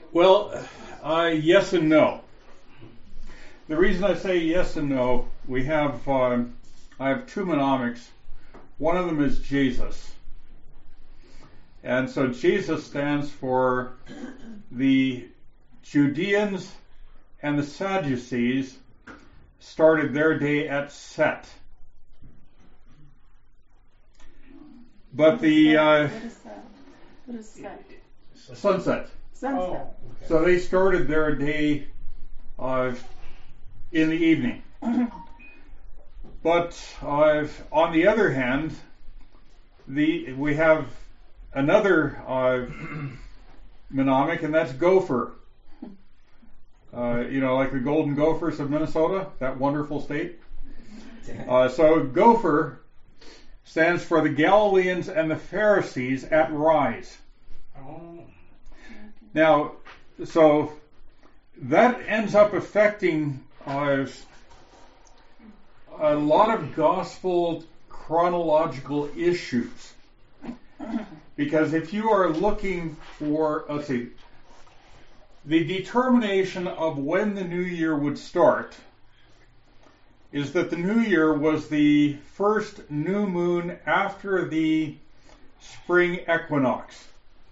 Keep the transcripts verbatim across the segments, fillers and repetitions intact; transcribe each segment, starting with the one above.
Well, uh, yes and no. The reason I say yes and no, we have um, I have two mnemonics. One of them is Jesus, and so Jesus stands for the Judeans and the Sadducees started their day at set. But the uh, what is that? What is that? sunset. Sunset. Oh, okay. So they started their day uh, in the evening. But uh, on the other hand, the we have another uh, mnemonic, and that's gopher. Uh, you know, like the Golden Gophers of Minnesota, that wonderful state. Uh, so gopher stands for the Galileans and the Pharisees at rise. Oh. Now, so that ends up affecting uh, a lot of gospel chronological issues. Because if you are looking for, let's see, the determination of when the new year would start is that the new year was the first new moon after the spring equinox.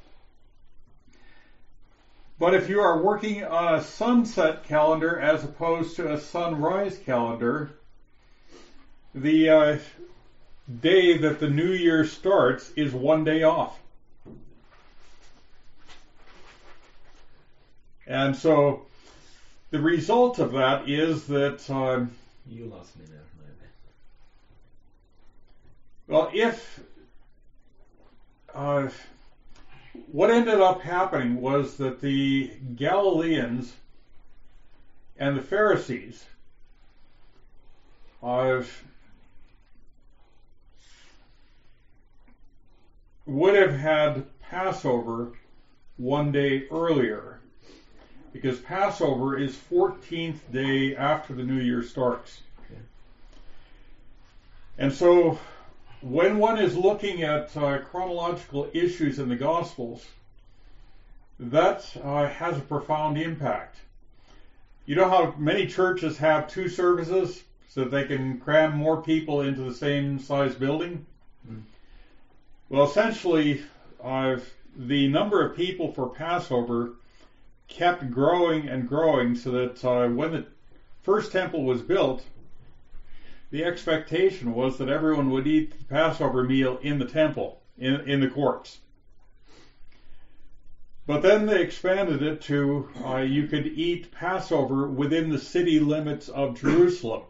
But if you are working on a sunset calendar as opposed to a sunrise calendar, the uh, day that the new year starts is one day off. And so the result of that is that, um, You lost me there. well, if uh, what ended up happening was that the Galileans and the Pharisees uh, would have had Passover one day earlier, because Passover is fourteenth day after the new year starts. Okay. And so when one is looking at uh, chronological issues in the Gospels, that uh, has a profound impact. You know how many churches have two services so that they can cram more people into the same size building? Mm. Well, essentially, uh, the number of people for Passover kept growing and growing, so that uh, when the first temple was built, the expectation was that everyone would eat the Passover meal in the temple, in, in the courts. But then they expanded it to uh, you could eat Passover within the city limits of Jerusalem.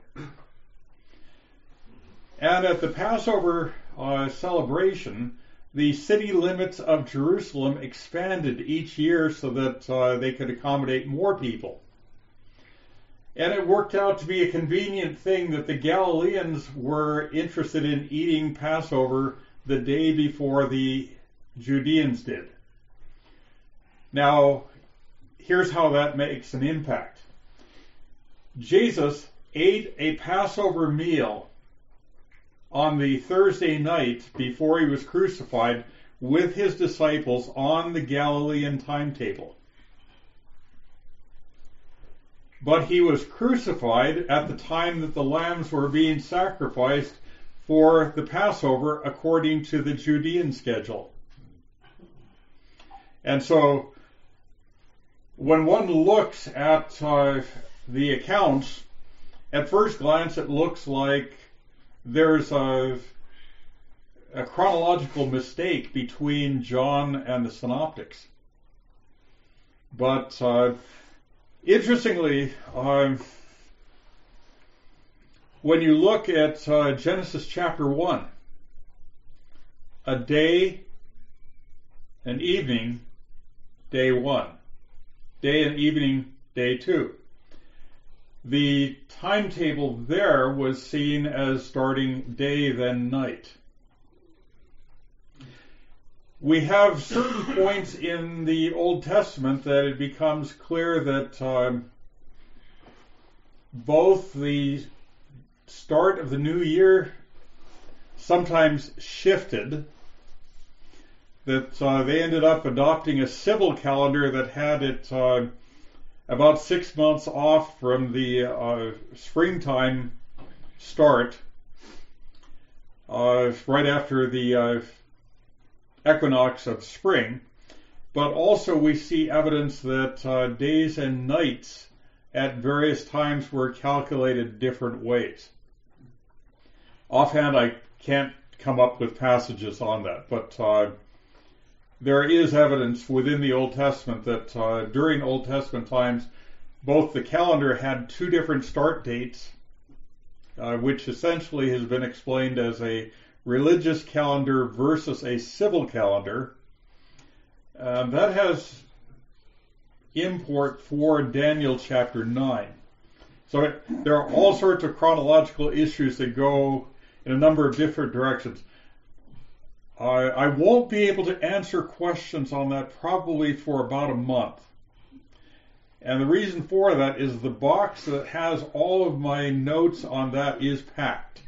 And at the Passover uh, celebration, the city limits of Jerusalem expanded each year so that uh, they could accommodate more people. And it worked out to be a convenient thing that the Galileans were interested in eating Passover the day before the Judeans did. Now, here's how that makes an impact. Jesus ate a Passover meal on the Thursday night before he was crucified with his disciples on the Galilean timetable. But he was crucified at the time that the lambs were being sacrificed for the Passover according to the Judean schedule. And so when one looks at uh, the accounts, at first glance it looks like there's a, a chronological mistake between John and the Synoptics. But uh, interestingly, uh, when you look at uh, Genesis chapter one, a day, an evening, day one. Day and evening, day two. The timetable there was seen as starting day, then night. We have certain points in the Old Testament that it becomes clear that um, both the start of the new year sometimes shifted. that uh, they ended up adopting a civil calendar that had it uh, about six months off from the uh, springtime start, uh, right after the uh, equinox of spring. But also we see evidence that uh, days and nights at various times were calculated different ways. Offhand, I can't come up with passages on that, but uh, there is evidence within the Old Testament that uh, during Old Testament times, both the calendar had two different start dates, uh, which essentially has been explained as a religious calendar versus a civil calendar. Uh, that has import for Daniel chapter nine. So it, there are all sorts of chronological issues that go in a number of different directions. I, I won't be able to answer questions on that probably for about a month. And the reason for that is the box that has all of my notes on that is packed.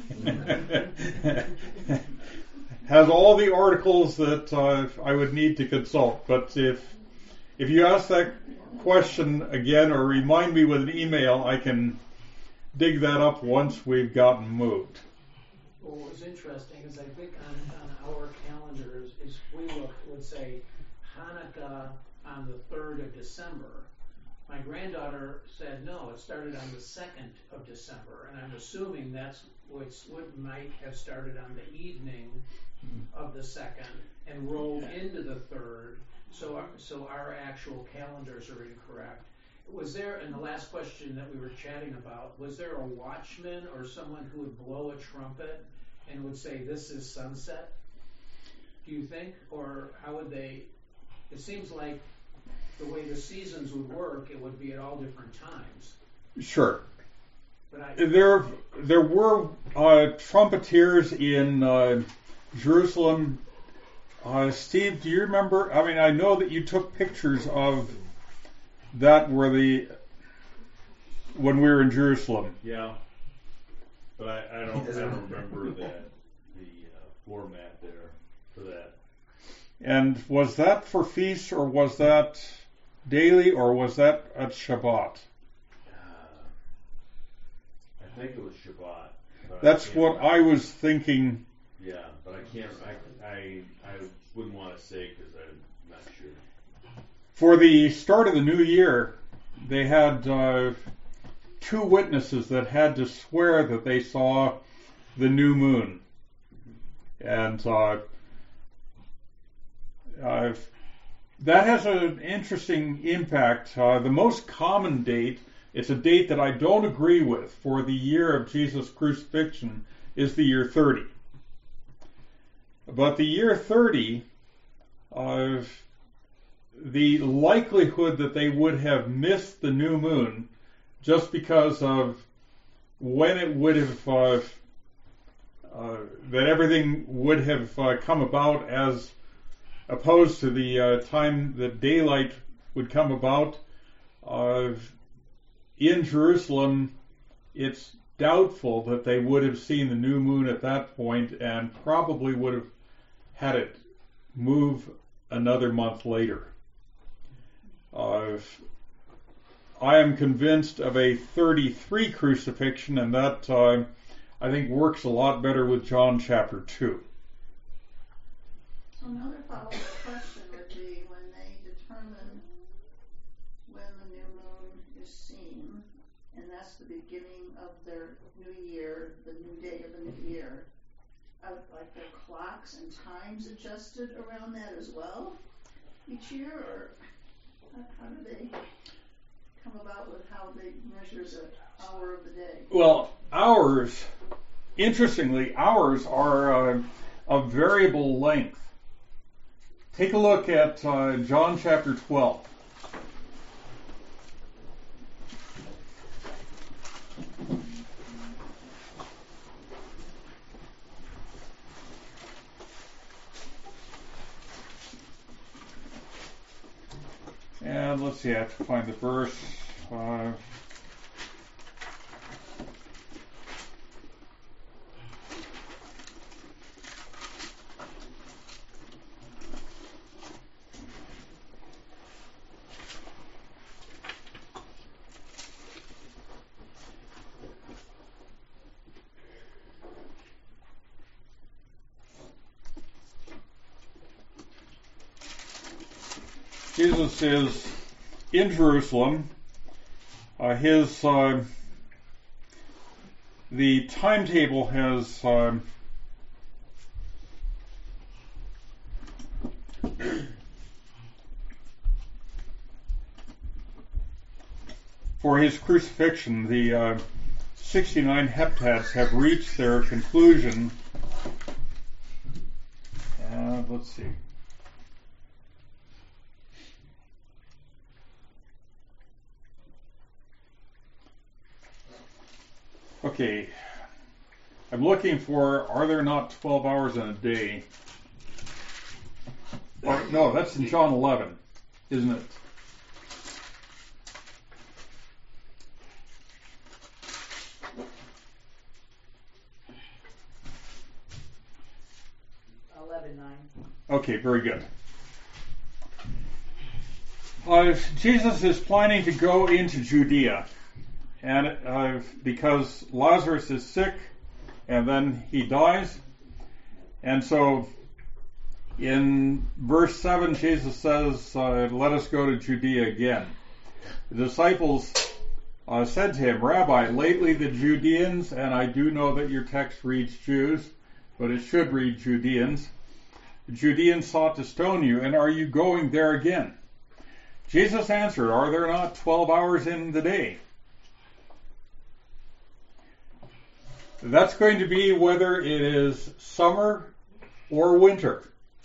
Has all the articles that uh, I would need to consult. But if if you ask that question again or remind me with an email, I can dig that up once we've gotten moved. Well, what was interesting is I think on, on our calendars is we look, would say Hanukkah on the third of December. My granddaughter said no, it started on the second of December, and I'm assuming that's what's, what might have started on the evening of the second and rolled into the third. So, our, so our actual calendars are incorrect. Was there, and the last question that we were chatting about, was there a watchman or someone who would blow a trumpet and would say, this is sunset? Do you think? Or how would they, it seems like the way the seasons would work, it would be at all different times. Sure. But I, there, there were uh, trumpeters in uh, Jerusalem. Uh, Steve, do you remember? I mean, I know that you took pictures of that where the when we were in Jerusalem. Yeah, but I, I don't. I don't remember that the uh, format there for that. And was that for feasts, or was that daily, or was that at Shabbat? Uh, I think it was Shabbat. but That's I what can't- I was thinking. Yeah, but I can't. I I, I wouldn't want to say because I'm not sure. For the start of the new year, they had uh, two witnesses that had to swear that they saw the new moon. And uh, uh, that has an interesting impact. Uh, the most common date, it's a date that I don't agree with for the year of Jesus' crucifixion, is the year thirty. But the year thirty, uh, the likelihood that they would have missed the new moon just because of when it would have, uh, uh, that everything would have uh, come about as opposed to the uh, time that daylight would come about. Uh, in Jerusalem, it's doubtful that they would have seen the new moon at that point and probably would have had it move another month later. Uh, I am convinced of a thirty-three crucifixion, and that uh, I think works a lot better with John chapter two. So another follow-up question would be when they determine when the new moon is seen, and that's the beginning of their new year, the new day of the new year, are like their clocks and times adjusted around that as well each year, or how, how do they come about with how they measure the hour of the day? Well, hours, interestingly, hours are uh, of variable length. Take a look at uh, John chapter twelve. And let's see, I have to find the verse. Uh, Jesus is in Jerusalem. Uh, his uh, the timetable has uh, for his crucifixion, the uh, sixty-nine heptads have reached their conclusion. Uh, let's see. Okay, I'm looking for, are there not twelve hours in a day? Or, no, that's in John eleven, isn't it? eleven nine. Okay, very good. Uh, Jesus is planning to go into Judea, and uh, because Lazarus is sick, and then he dies, and so in verse seven, Jesus says, uh, "Let us go to Judea again." The disciples uh, said to him, "Rabbi, lately the Judeans, and I do know that your text reads Jews, but it should read Judeans. The Judeans sought to stone you, and are you going there again?" Jesus answered, "Are there not twelve hours in the day?" That's going to be whether it is summer or winter.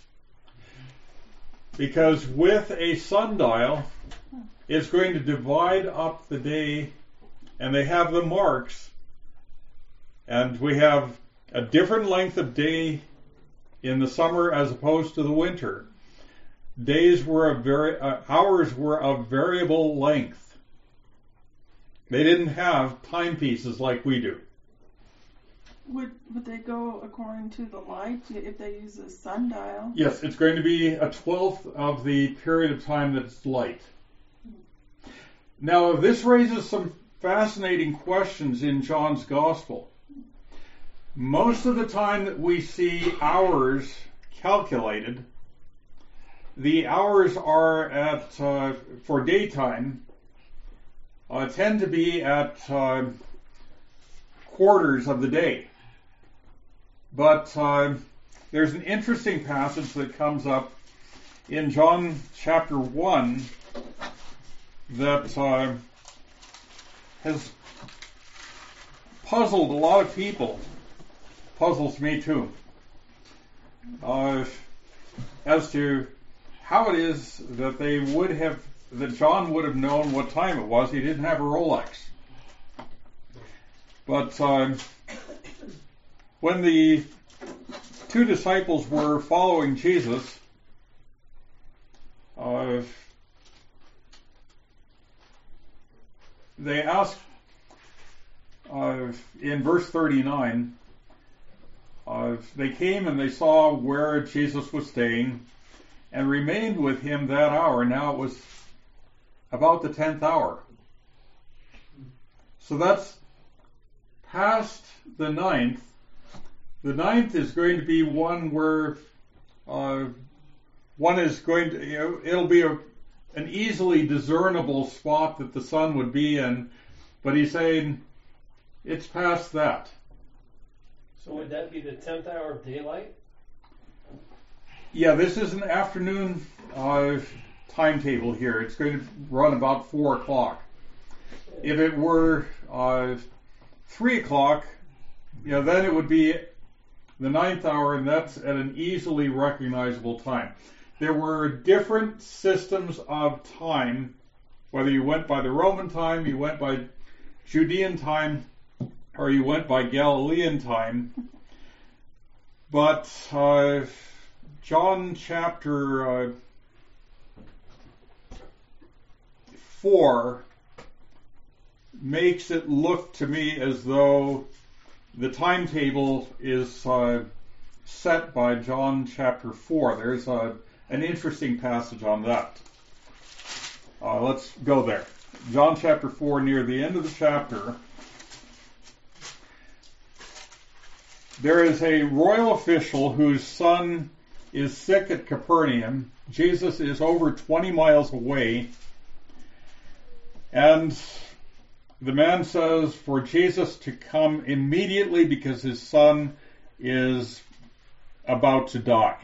Because with a sundial, it's going to divide up the day, and they have the marks, and we have a different length of day in the summer as opposed to the winter. Days were a very, uh, hours were of variable length. They didn't have timepieces like we do. Would would they go according to the light if they use a sundial? Yes, it's going to be a twelfth of the period of time that's light. Now, this raises some fascinating questions in John's Gospel. Most of the time that we see hours calculated, the hours are at, uh, for daytime, uh, tend to be at uh, quarters of the day. But uh, there's an interesting passage that comes up in John chapter one that uh, has puzzled a lot of people. Puzzles me too. Uh, as to how it is that they would have, that John would have known what time it was. He didn't have a Rolex. But uh, when the two disciples were following Jesus, uh, they asked uh, in verse thirty-nine, uh, they came and they saw where Jesus was staying and remained with him that hour. Now it was about the tenth hour. So that's past the ninth. The ninth is going to be one where uh, one is going to, you know, it'll be a, an easily discernible spot that the sun would be in, but he's saying it's past that. So would that be the tenth hour of daylight? Yeah, this is an afternoon uh, timetable here. It's going to run about four o'clock. If it were uh, three o'clock, you know, then it would be the ninth hour, and that's at an easily recognizable time. There were different systems of time, whether you went by the Roman time, you went by Judean time, or you went by Galilean time. But uh, John chapter uh, four makes it look to me as though the timetable is uh, set by John chapter four. There's a, an interesting passage on that. Uh, let's go there. John chapter four, near the end of the chapter, there is a royal official whose son is sick at Capernaum. Jesus is over twenty miles away. And the man says for Jesus to come immediately because his son is about to die.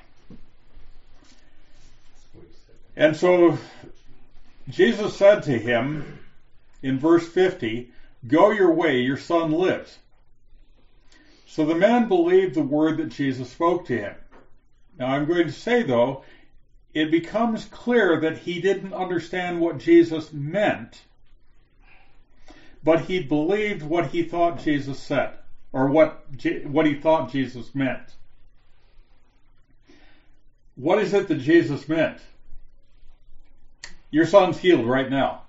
And so Jesus said to him in verse fifty, "Go your way, your son lives." So the man believed the word that Jesus spoke to him. Now I'm going to say, though, it becomes clear that he didn't understand what Jesus meant, but he believed what he thought Jesus said, or what what he thought Jesus meant. What is it that Jesus meant? Your son's healed right now.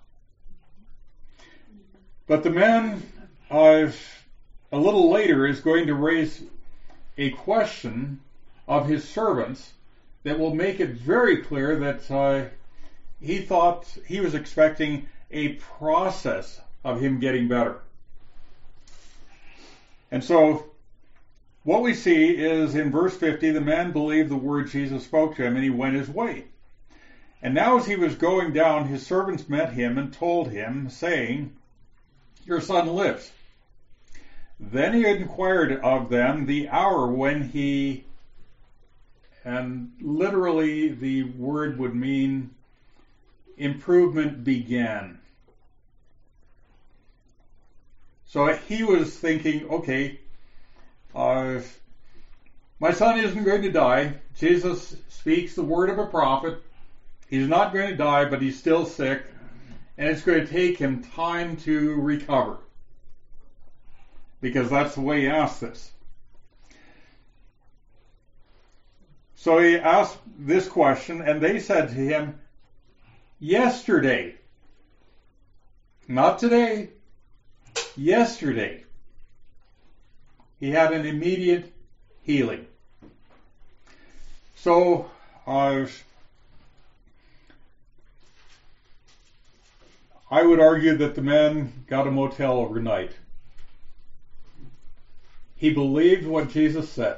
But the man, uh, a little later, is going to raise a question of his servants that will make it very clear that uh, he thought he was expecting a process of him getting better. And so what we see is in verse fifty, the man believed the word Jesus spoke to him and he went his way. And now as he was going down, his servants met him and told him, saying, "Your son lives." Then he inquired of them the hour when he, and literally the word would mean improvement began. So he was thinking, okay, uh, my son isn't going to die. Jesus speaks the word of a prophet. He's not going to die, but he's still sick, and it's going to take him time to recover. Because that's the way he asked this. So he asked this question, and they said to him, yesterday, not today, yesterday, he had an immediate healing. So, uh, I would argue that the man got a motel overnight. He believed what Jesus said,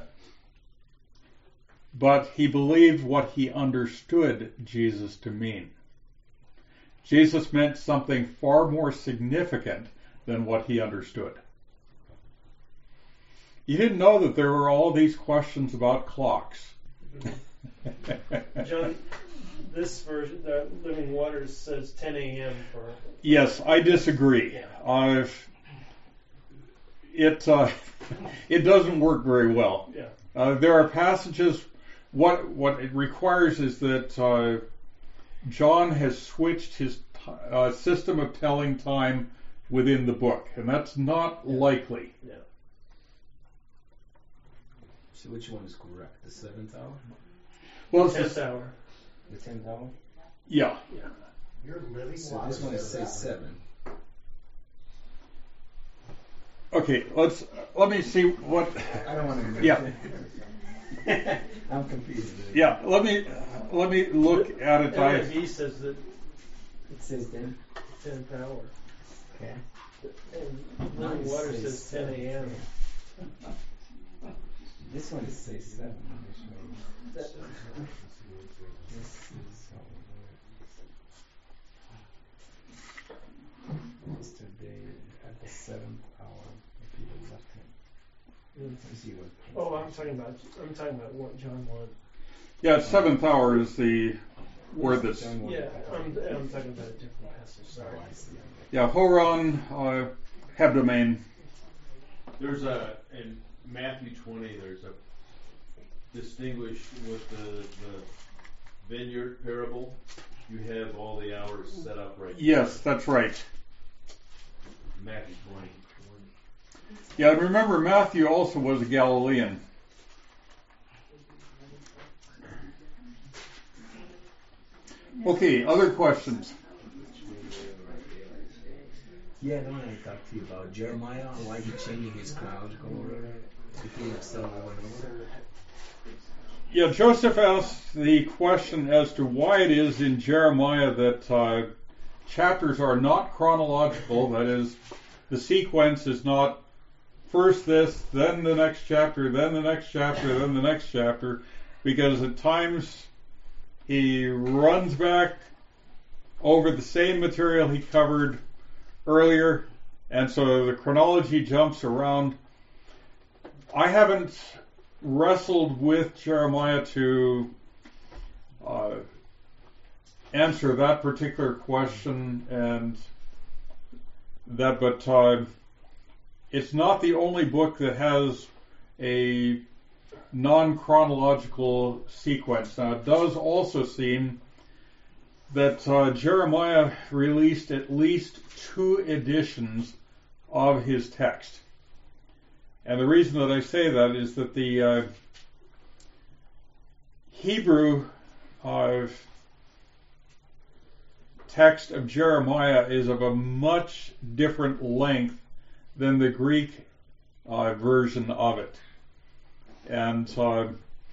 but he believed what he understood Jesus to mean. Jesus meant something far more significant than what he understood. You didn't know that there were all these questions about clocks. John, this version, the Living Waters, says ten a.m. for... Yes, I disagree. Yeah. Uh, it uh, it doesn't work very well. Yeah. Uh, there are passages. What what it requires is that uh, John has switched his t- uh, system of telling time within the book, and that's not Yeah. likely. Yeah. So which one is correct? The seventh hour? Well, it's Tenth just, hour. The tenth hour? yeah. Yeah. You're living So water this one says says seven. Okay, let's let me see what. I don't want to. Yeah. I'm confused. Yeah, let me let me look at it. N I, I V says that It says then. tenth hour. Okay. And Mine Living Waters says says ten a.m. This one says seven. That- This is yesterday at the seventh hour, the people left him. Let's see what. Oh, I'm talking about. I'm talking about what John wanted. yeah, seventh hour is the word that's. John wanted Yeah, to- I'm, I'm talking about a different passage. Sorry. Oh, I see. Yeah, Horon uh, Hebdomain. There's a, in Matthew twenty, there's a distinguished with the, the vineyard parable. You have all the hours set up right. Yes, that's right. Matthew twenty. Yeah, and remember Matthew also was a Galilean. Okay, other questions? Yeah, the one I talked to you about Jeremiah, why he changing his crown color between himself and over. Yeah, Joseph asked the question as to why it is in Jeremiah that uh, chapters are not chronological. That is, the sequence is not first this, then the next chapter, then the next chapter, then the next chapter. because at times he runs back over the same material he covered earlier, and so the chronology jumps around. I haven't wrestled with Jeremiah to uh, answer that particular question, and that, but uh, it's not the only book that has a non-chronological sequence. Now, it does also seem that uh, Jeremiah released at least two editions of his text. And the reason that I say that is that the uh, Hebrew uh, text of Jeremiah is of a much different length than the Greek uh, version of it. And uh,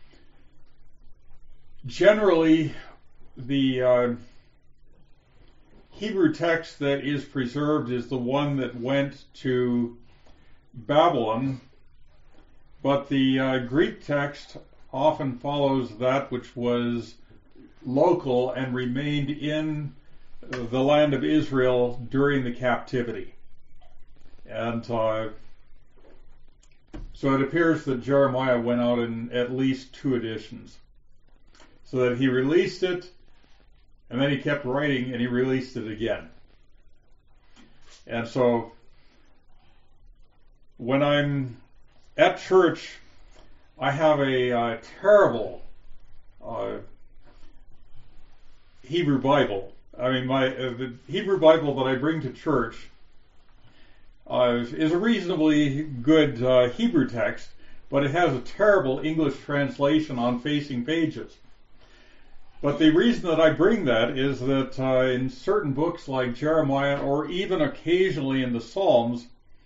generally, the uh, Hebrew text that is preserved is the one that went to Babylon, but the uh, Greek text often follows that which was local and remained in the land of Israel during the captivity. And uh, so it appears that Jeremiah went out in at least two editions. So that he released it, and then he kept writing, and he released it again. And so when I'm at church, I have a uh, terrible uh, Hebrew Bible. I mean, my uh, the Hebrew Bible that I bring to church uh, is a reasonably good uh, Hebrew text, but it has a terrible English translation on facing pages. But the reason that I bring that is that uh, in certain books like Jeremiah, or even occasionally in the Psalms,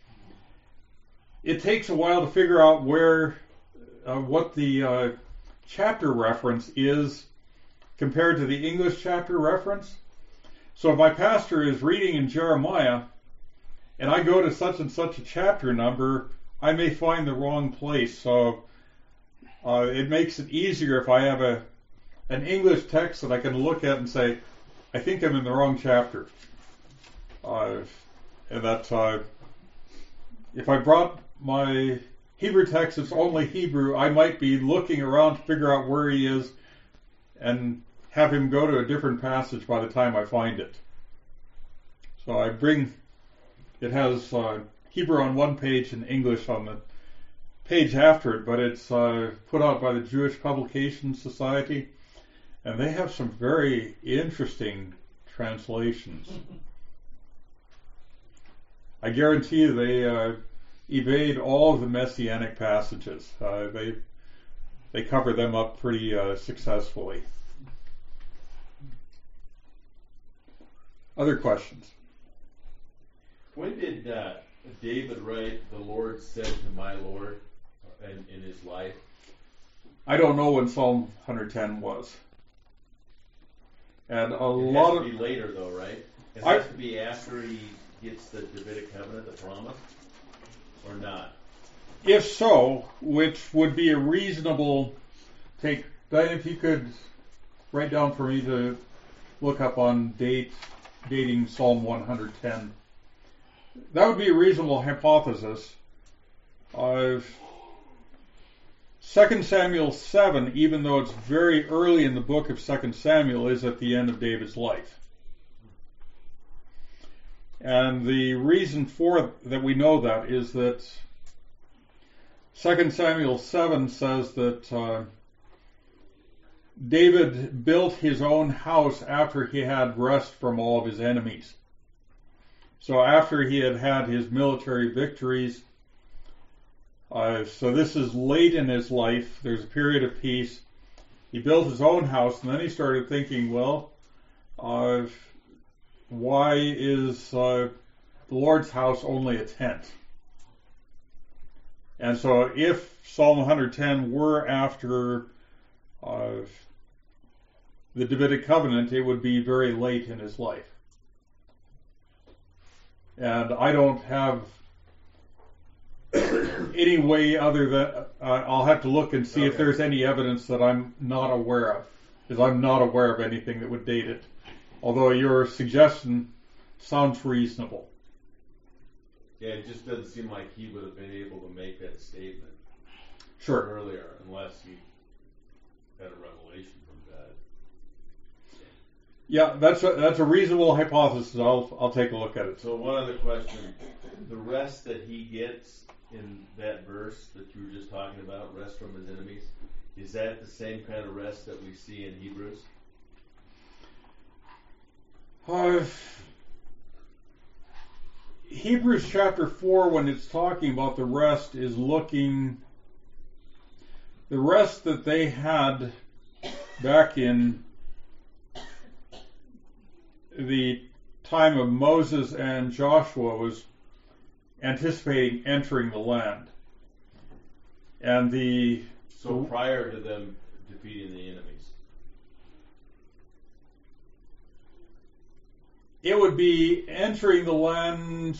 it takes a while to figure out where, uh, what the uh, chapter reference is compared to the English chapter reference. So if my pastor is reading in Jeremiah, and I go to such and such a chapter number, I may find the wrong place. So uh, it makes it easier if I have a an English text that I can look at and say, I think I'm in the wrong chapter. Uh, and that uh, if I brought my Hebrew text that's only Hebrew, I might be looking around to figure out where he is and have him go to a different passage by the time I find it. So I bring, it has uh, Hebrew on one page and English on the page after it, but it's uh, put out by the Jewish Publication Society, and they have some very interesting translations. I guarantee you they uh, evade all of the messianic passages. Uh, they they cover them up pretty uh, successfully. Other questions? When did uh, David write, "The Lord said to my Lord," in, in his life? I don't know when Psalm one ten was. And a It lot has to of be later, though, right? It I- has to be after he gets the Davidic covenant, the promise, or not? if so, which would be a reasonable take. Diane, if you could write down for me to look up on date dating Psalm one ten. That would be a reasonable hypothesis. Uh, Second Samuel seven, even though it's very early in the book of Second Samuel, is at the end of David's life. And the reason for that we know that is that Second Samuel seven says that uh, David built his own house after he had rest from all of his enemies. So after he had had his military victories, uh, so this is late in his life, there's a period of peace. He built his own house, and then he started thinking, well, uh, why is uh, the Lord's house only a tent? And so if Psalm one ten were after uh, the Davidic covenant, it would be very late in his life. And I don't have any way other than uh, I'll have to look and see if Okay. there's any evidence that I'm not aware of, because I'm not aware of anything that would date it. Although your suggestion sounds reasonable. Yeah, it just doesn't seem like he would have been able to make that statement Sure. earlier unless he had a revelation from God. Yeah, that's a, that's a reasonable hypothesis. I'll I'll take a look at it. So one other question. The rest that he gets in that verse that you were just talking about, rest from his enemies, is that the same kind of rest that we see in Hebrews? Uh, Hebrews chapter four, when it's talking about the rest, is looking the rest that they had back in the time of Moses and Joshua was anticipating entering the land. And the So prior to them defeating the enemies. it would be entering the land,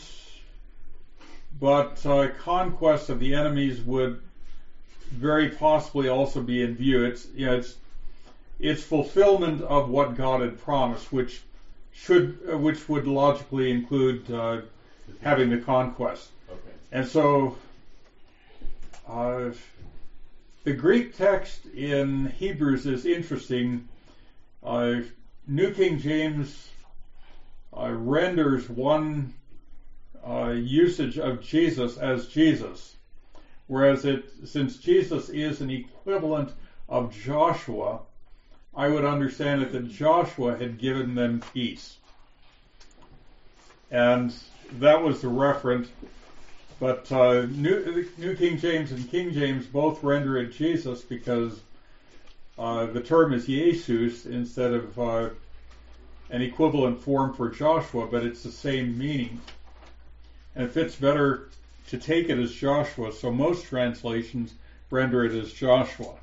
but uh, conquest of the enemies would very possibly also be in view. It's you know, it's it's fulfillment of what God had promised, which should uh, which would logically include uh, having the conquest. Okay. And so, uh, the Greek text in Hebrews is interesting. Uh, New King James uh, renders one uh, usage of Jesus as Jesus, whereas it, since Jesus is an equivalent of Joshua, I would understand it that Joshua had given them peace. And that was the referent. But uh, New, New King James and King James both render it Jesus because uh, the term is Jesus instead of uh, an equivalent form for Joshua, but it's the same meaning. And it fits better to take it as Joshua, so most translations render it as Joshua.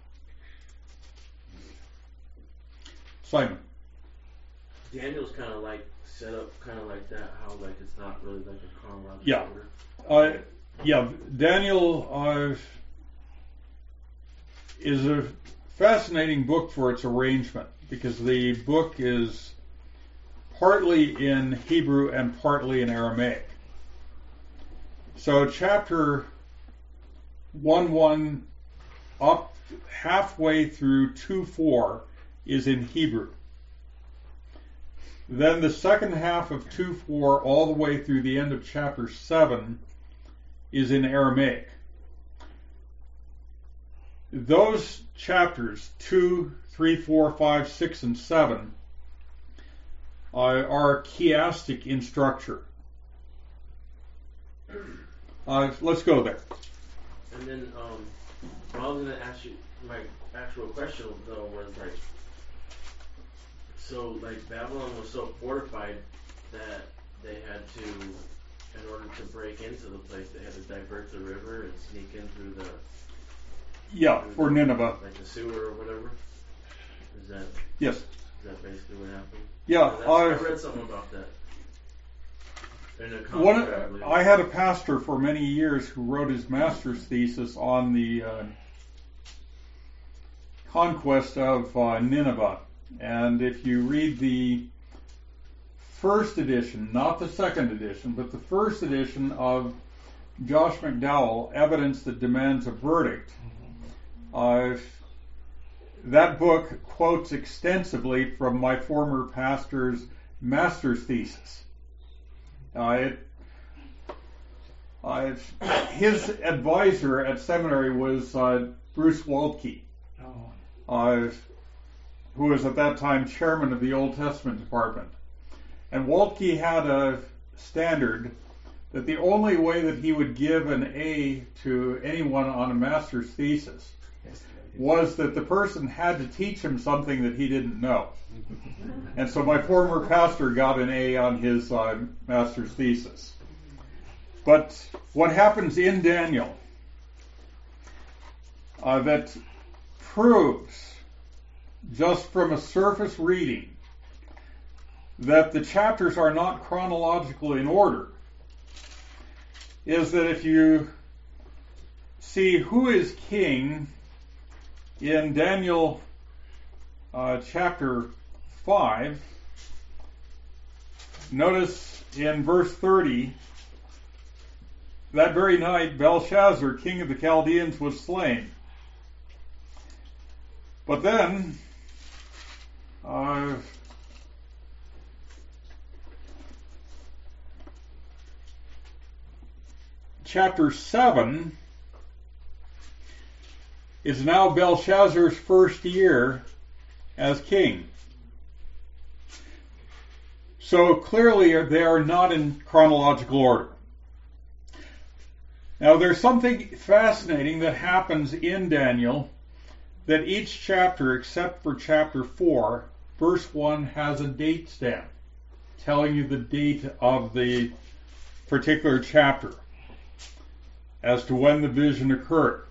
Simon. Daniel's kind of like set up kind of like that, how like it's not really like a chronological Yeah. order. Uh, yeah, Daniel uh, is a fascinating book for its arrangement because the book is partly in Hebrew and partly in Aramaic. So chapter one one up halfway through two four is in Hebrew. Then the second half of two four all the way through the end of chapter seven is in Aramaic. Those chapters, two, three, four, five, six, and seven, uh, are chiastic in structure. Uh, let's go there. And then um, what I was gonna ask you, my actual question though was like, so like Babylon was so fortified that they had to, in order to break into the place, they had to divert the river and sneak in through the Yeah, through for the, Nineveh. like the sewer or whatever. Is that Yes. is that basically what happened? Yeah. That's- I, I read something about that. In a one, commentary, I believe. I had a pastor for many years who wrote his master's thesis on the uh, conquest of uh, Nineveh. And if you read the first edition, not the second edition, but the first edition of Josh McDowell, Evidence That Demands a Verdict, uh, that book quotes extensively from my former pastor's master's thesis. Uh, it, uh, his advisor at seminary was uh, Bruce Waltke, uh, who was at that time chairman of the Old Testament department. And Waltke had a standard that the only way that he would give an A to anyone on a master's thesis was that the person had to teach him something that he didn't know. And so my former pastor got an A on his uh, master's thesis. But what happens in Daniel uh, that proves, just from a surface reading, that the chapters are not chronological in order, is that if you see who is king in Daniel uh, chapter five. Notice in verse thirty, that very night Belshazzar, king of the Chaldeans, was slain. But then, uh, chapter seven is now Belshazzar's first year as king. So clearly they are not in chronological order. Now there's something fascinating that happens in Daniel, that each chapter, except for chapter four, verse one has a date stamp telling you the date of the particular chapter as to when the vision occurred.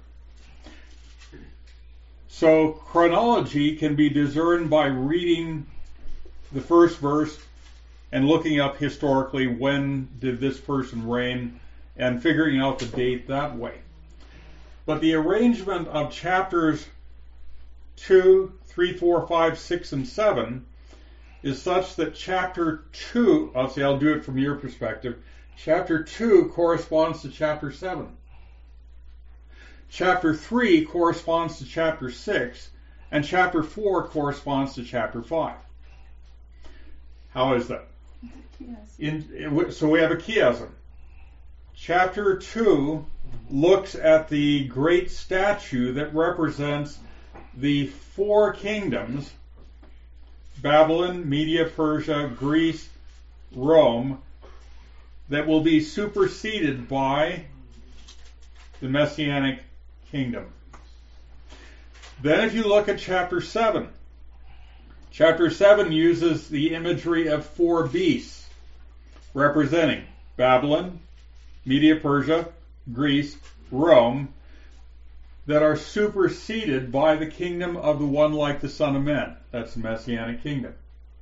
So chronology can be discerned by reading the first verse and looking up historically when did this person reign and figuring out the date that way. But the arrangement of chapters two, three, four, five, six, and seven is such that chapter two, I'll say I'll do it from your perspective, chapter two corresponds to chapter seven. Chapter three corresponds to chapter six, and chapter four corresponds to chapter five. How is that? In, so we have a chiasm. Chapter two looks at the great statue that represents the four kingdoms, Babylon, Media, Persia, Greece, Rome, that will be superseded by the Messianic kingdom. Then if you look at chapter seven, chapter seven uses the imagery of four beasts representing Babylon, Media, Persia, Greece, Rome, that are superseded by the kingdom of the one like the Son of Man. That's the Messianic kingdom.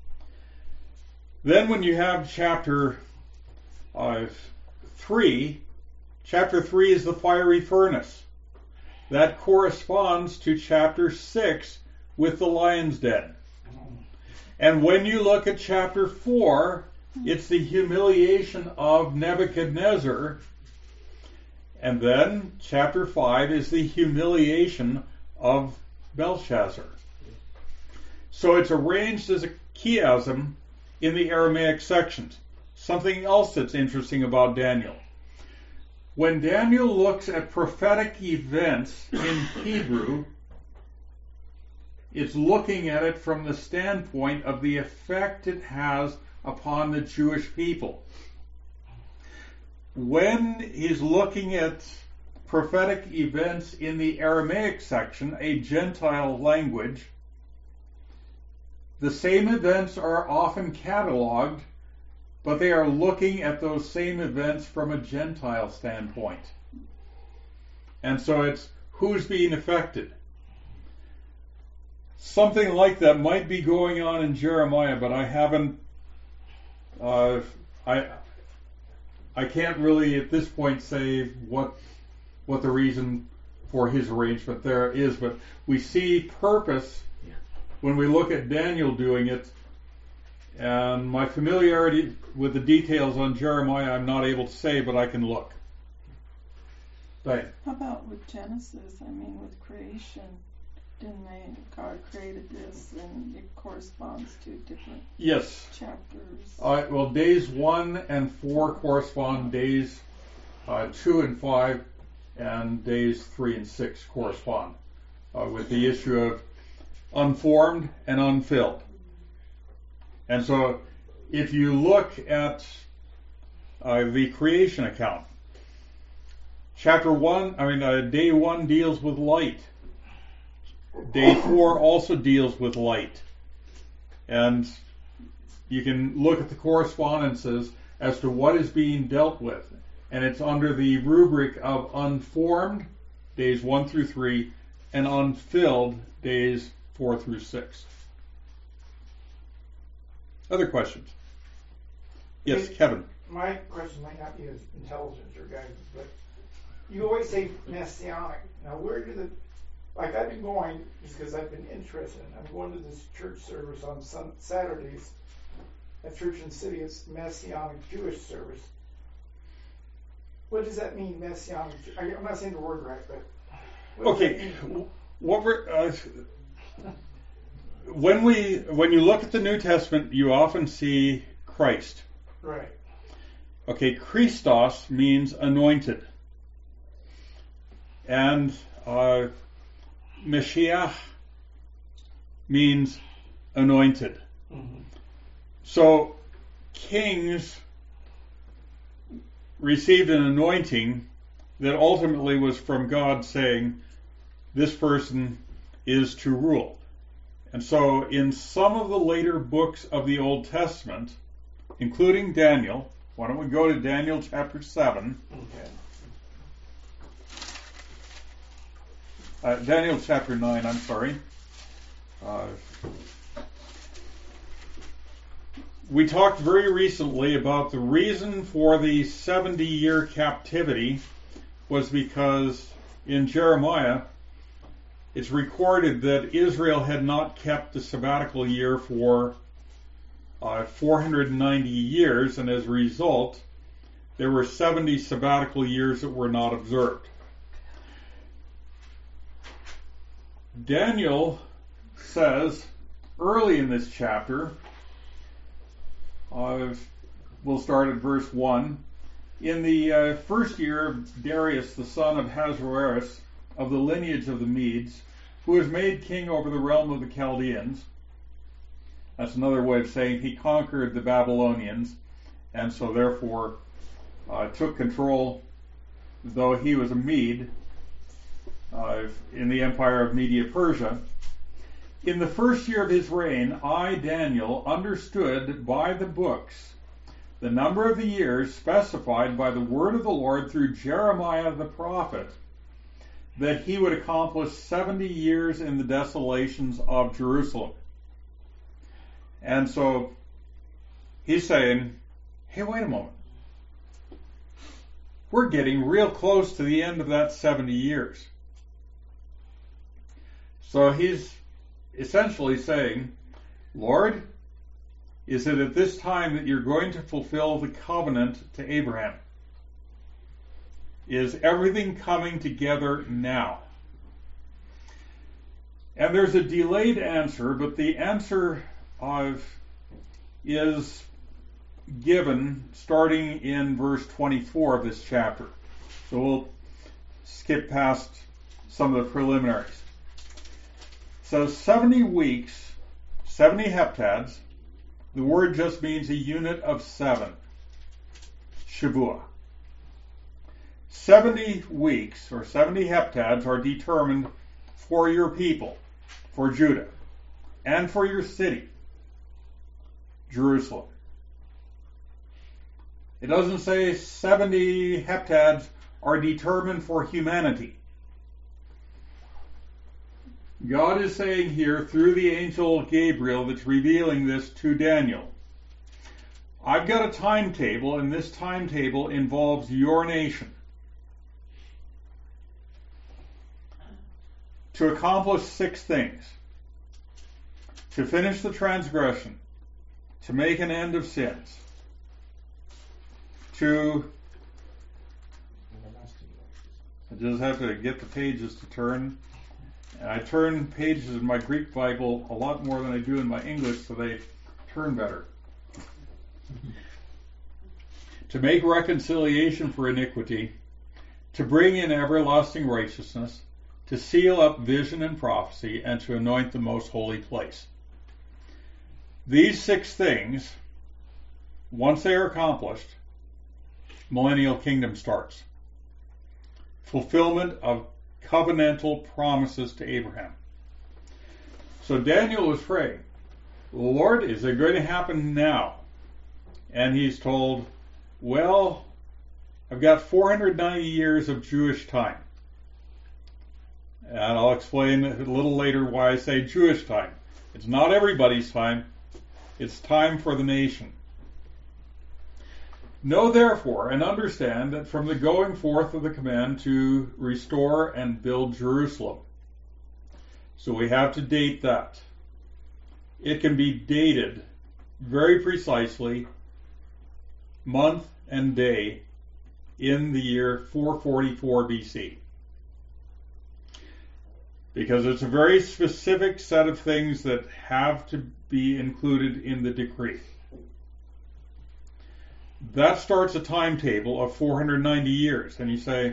Then when you have chapter uh, three, chapter three is the fiery furnace. That corresponds to chapter six with the lion's den. And when you look at chapter four, it's the humiliation of Nebuchadnezzar. And then chapter five is the humiliation of Belshazzar. So it's arranged as a chiasm in the Aramaic sections. Something else that's interesting about Daniel. When Daniel looks at prophetic events in Hebrew, it's looking at it from the standpoint of the effect it has upon the Jewish people. When he's looking at prophetic events in the Aramaic section, a Gentile language, the same events are often cataloged, but they are looking at those same events from a Gentile standpoint. And so it's who's being affected. Something like that might be going on in Jeremiah, but I haven't, uh, I I can't really at this point say what what the reason for his arrangement there is, but we see purpose yeah. when we look at Daniel doing it. And my familiarity with the details on Jeremiah, I'm not able to say, but I can look. Right. How about with Genesis? I mean, with creation, didn't they? God created this, and it corresponds to different yes. chapters. Uh, well, days one and four correspond. Days uh, two and five, and days three and six correspond uh, with the issue of unformed and unfilled. And so, if you look at uh, the creation account, chapter one, I mean, uh, day one deals with light. Day four also deals with light. And you can look at the correspondences as to what is being dealt with. And it's under the rubric of unformed, days one through three, and unfilled, days four through six. Other questions? Yes, Hey, Kevin. My question might not be as intelligent as your guys', but you always say messianic. Now, where do the, like I've been going, just because I've been interested, I'm going to this church service on some Saturdays at Church in the City. It's Messianic Jewish service. What does that mean, Messianic? I, I'm not saying the word right, but what okay. What we're uh, when we when you look at the New Testament, you often see Christ. Right. Okay, Christos means anointed, and uh, Mashiach means anointed. Mm-hmm. So kings received an anointing that ultimately was from God, saying, this person is to rule. And so in some of the later books of the Old Testament, including Daniel, why don't we go to Daniel chapter seven? Okay. Uh, Daniel chapter nine, I'm sorry. Uh, we talked very recently about the reason for the seventy-year captivity was because in Jeremiah, it's recorded that Israel had not kept the sabbatical year for uh, four hundred ninety years, and as a result, there were seventy sabbatical years that were not observed. Daniel says early in this chapter, uh, we'll start at verse one, in the uh, first year of Darius, the son of Ahasuerus, of the lineage of the Medes, who was made king over the realm of the Chaldeans. That's another way of saying he conquered the Babylonians, and so therefore uh, took control, though he was a Mede, uh, in the empire of Media-Persia. In the first year of his reign, I, Daniel, understood by the books the number of the years specified by the word of the Lord through Jeremiah the prophet, that he would accomplish seventy years in the desolations of Jerusalem. And so he's saying, hey, wait a moment. We're getting real close to the end of that seventy years. So he's essentially saying, Lord, is it at this time that you're going to fulfill the covenant to Abraham? Is everything coming together now? And there's a delayed answer, but the answer of is given starting in verse twenty-four of this chapter. So we'll skip past some of the preliminaries. So seventy weeks, seventy heptads. The word just means a unit of seven. Shavua. seventy weeks, or seventy heptads, are determined for your people, for Judah, and for your city, Jerusalem. It doesn't say seventy heptads are determined for humanity. God is saying here through the angel Gabriel that's revealing this to Daniel, I've got a timetable, and this timetable involves your nation. To accomplish six things. To finish the transgression. To make an end of sins. To... I just have to get the pages to turn. And I turn pages in my Greek Bible a lot more than I do in my English, so they turn better. To make reconciliation for iniquity. To bring in everlasting righteousness. To seal up vision and prophecy, and to anoint the most holy place. These six things, once they are accomplished, millennial kingdom starts. Fulfillment of covenantal promises to Abraham. So Daniel was praying, Lord, is it going to happen now? And he's told, well, I've got four hundred ninety years of Jewish time. And I'll explain a little later why I say Jewish time. It's not everybody's time. It's time for the nation. Know therefore and understand that from the going forth of the command to restore and build Jerusalem. So we have to date that. It can be dated very precisely, month and day, in the year four forty-four B C. Because it's a very specific set of things that have to be included in the decree. That starts a timetable of four hundred ninety years. And you say,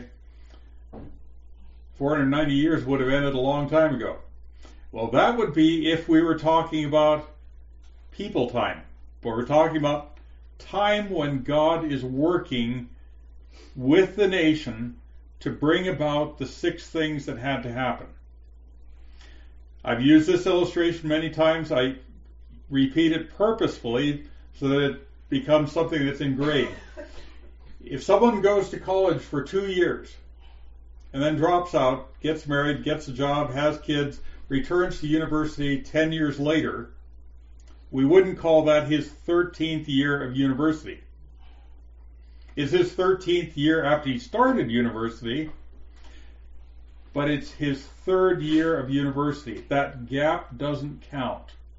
four hundred ninety years would have ended a long time ago. Well, that would be if we were talking about people time. But we're talking about time when God is working with the nation to bring about the six things that had to happen. I've used this illustration many times. I repeat it purposefully so that it becomes something that's ingrained. If someone goes to college for two years and then drops out, gets married, gets a job, has kids, returns to university ten years later, we wouldn't call that his thirteenth year of university. It's his thirteenth year after he started university, but it's his third year of university. That gap doesn't count.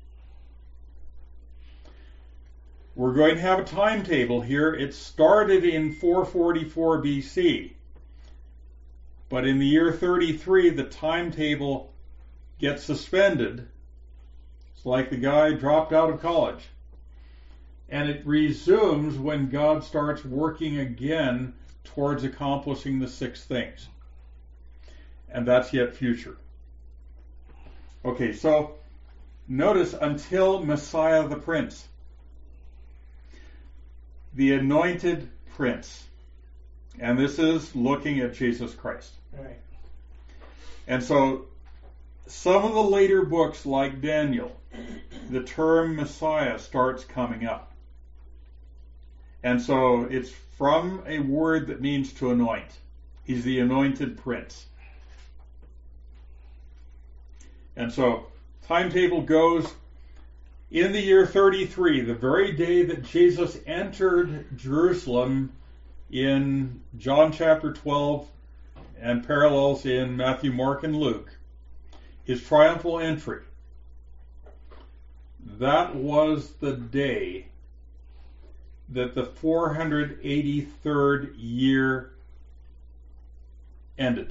We're going to have a timetable here. It started in four forty-four B C, but in the year thirty-three, the timetable gets suspended. It's like the guy dropped out of college. And it resumes when God starts working again towards accomplishing the six things. And that's yet future. Okay, so notice until Messiah the Prince. The anointed prince. And this is looking at Jesus Christ. Right. And so some of the later books like Daniel, the term Messiah starts coming up. And so it's from a word that means to anoint. He's the anointed prince. And so timetable goes in the year thirty-three, the very day that Jesus entered Jerusalem in John chapter twelve and parallels in Matthew, Mark, and Luke, his triumphal entry. That was the day that the four hundred eighty-third year ended.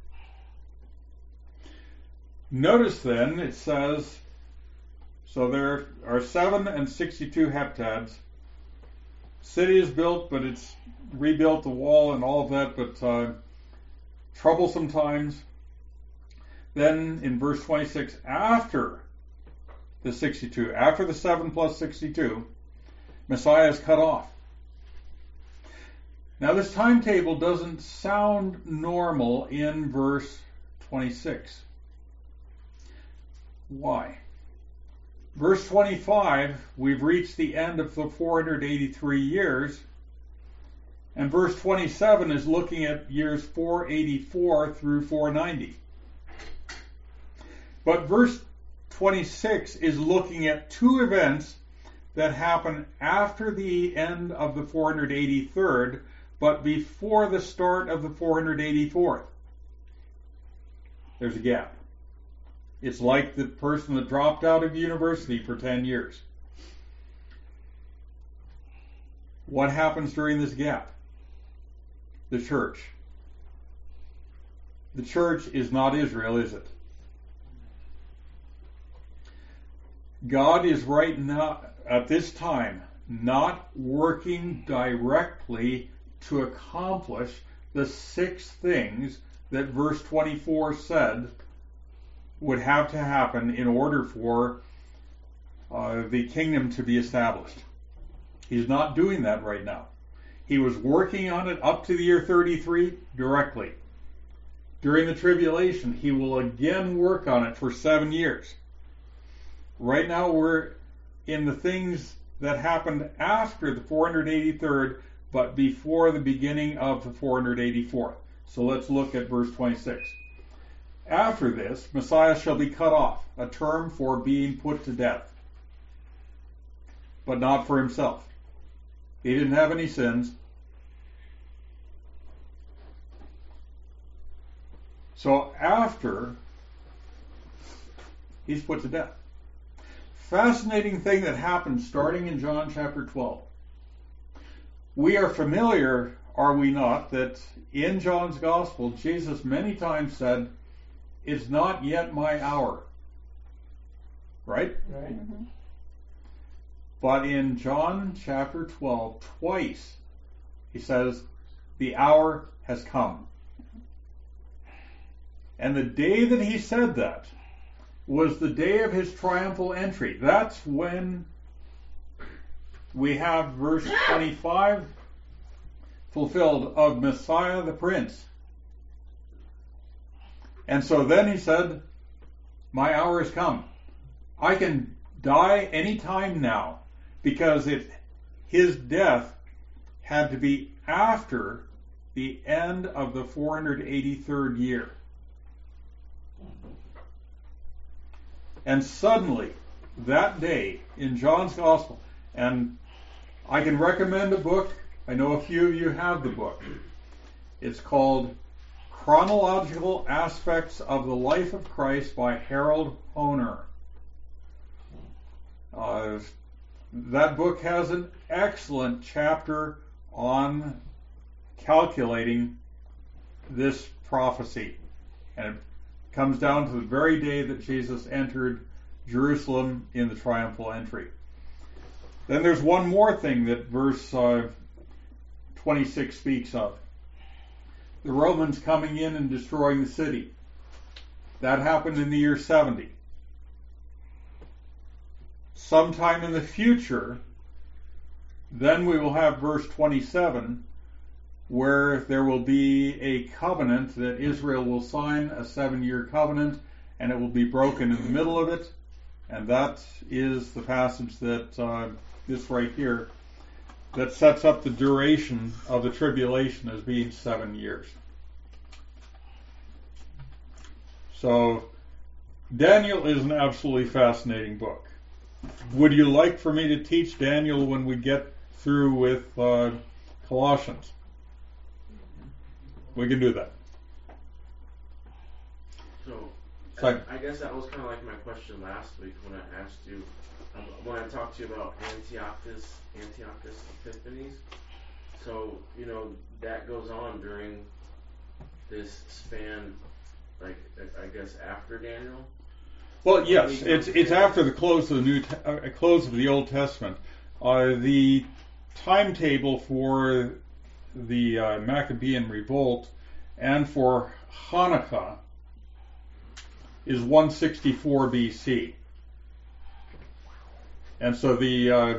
Notice then, it says, so there are seven and sixty-two heptads. City is built, but it's rebuilt the wall and all of that, but uh, troublesome times. Then in verse twenty-six, after the sixty-two, after the seven plus sixty-two, Messiah is cut off. Now this timetable doesn't sound normal in verse twenty-six. Why? Verse twenty-five, we've reached the end of the four hundred eighty-three years, and verse twenty-seven is looking at years four eighty-four through four ninety. But verse twenty-six is looking at two events that happen after the end of the four hundred eighty-third, but before the start of the four hundred eighty-fourth. There's a gap. It's like the person that dropped out of university for ten years. What happens during this gap? The church. The church is not Israel, is it? God is right now, at this time, not working directly to accomplish the six things that verse twenty-four said would have to happen in order for uh, the kingdom to be established. He's not doing that right now. He was working on it up to the year thirty-three directly. During the tribulation, he will again work on it for seven years. Right now we're in the things that happened after the four hundred eighty-third, but before the beginning of the four hundred eighty-fourth. So let's look at verse twenty-six. After this, Messiah shall be cut off, a term for being put to death, but not for himself. He didn't have any sins. So after he's put to death. Fascinating thing that happens starting in John chapter twelve. We are familiar, are we not, that in John's Gospel, Jesus many times said, "It's not yet my hour." Right? Right. Mhm. But in John chapter twelve, twice, he says, "The hour has come." And the day that he said that was the day of his triumphal entry. That's when we have verse twenty-five fulfilled of Messiah the Prince. And so then he said, "My hour has come. I can die any time now," because it, his death had to be after the end of the four hundred eighty-third year. And suddenly, that day in John's Gospel, and I can recommend a book. I know a few of you have the book. It's called Chronological Aspects of the Life of Christ by Harold Hoehner. Uh, that book has an excellent chapter on calculating this prophecy. And it comes down to the very day that Jesus entered Jerusalem in the triumphal entry. Then there's one more thing that verse uh, twenty-six speaks of. The Romans coming in and destroying the city. That happened in the year seventy. Sometime in the future, then we will have verse twenty-seven, where there will be a covenant that Israel will sign, a seven-year covenant, and it will be broken in the middle of it. And that is the passage that, uh, this right here, that sets up the duration of the tribulation as being seven years. So, Daniel is an absolutely fascinating book. Would you like for me to teach Daniel when we get through with uh, Colossians? We can do that. So, So I, I guess that was kind of like my question last week when I asked you, um, when I talked to you about Antiochus, Antiochus Epiphanes. So, you know, that goes on during this span, like, I guess after Daniel. Well, yes, it's it's after the close of the new uh, close of the Old Testament. Uh, the timetable for the uh, Maccabean revolt and for Hanukkah is one sixty-four B C, and so the uh,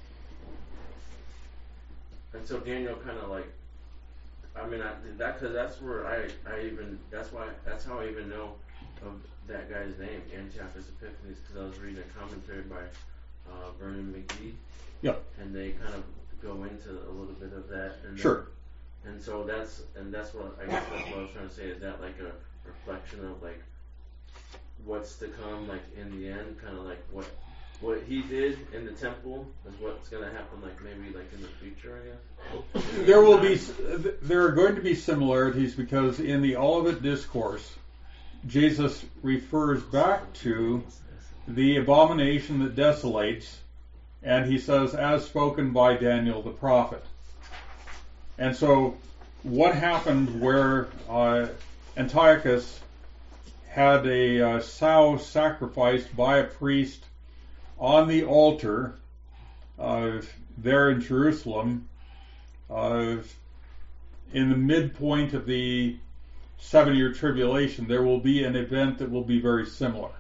and so Daniel kind of like, I mean, I, that because that's where I I even that's why that's how I even know of that guy's name, Antiochus Epiphanes, because I was reading a commentary by uh, Vernon McGee. Yeah. And they kind of go into a little bit of that. And Sure. Then, and so that's and that's what I guess that's what I was trying to say. Is that like a reflection of like what's to come, like in the end, kind of like what what he did in the temple is what's going to happen, like maybe like in the future, I guess. there will be there are going to be similarities because in the Olivet Discourse, Jesus refers back to the abomination that desolates, and he says, as spoken by Daniel the prophet. And so, what happened where uh, Antiochus had a uh, sow sacrificed by a priest on the altar uh, there in Jerusalem uh, in the midpoint of the seven-year tribulation, there will be an event that will be very similar.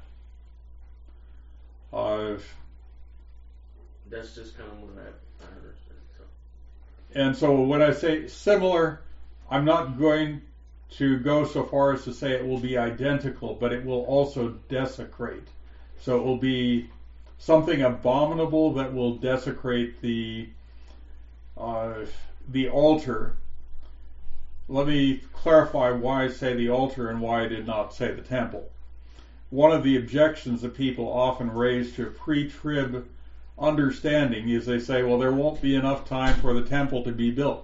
Uh, That's just kind of what I, I understand. So. and so when I say similar, I'm not going to go so far as to say it will be identical, but it will also desecrate. So it will be something abominable that will desecrate the uh, the altar. Let me clarify why I say the altar and why I did not say the temple. One of the objections that people often raise to a pre-trib understanding is they say, well, there won't be enough time for the temple to be built.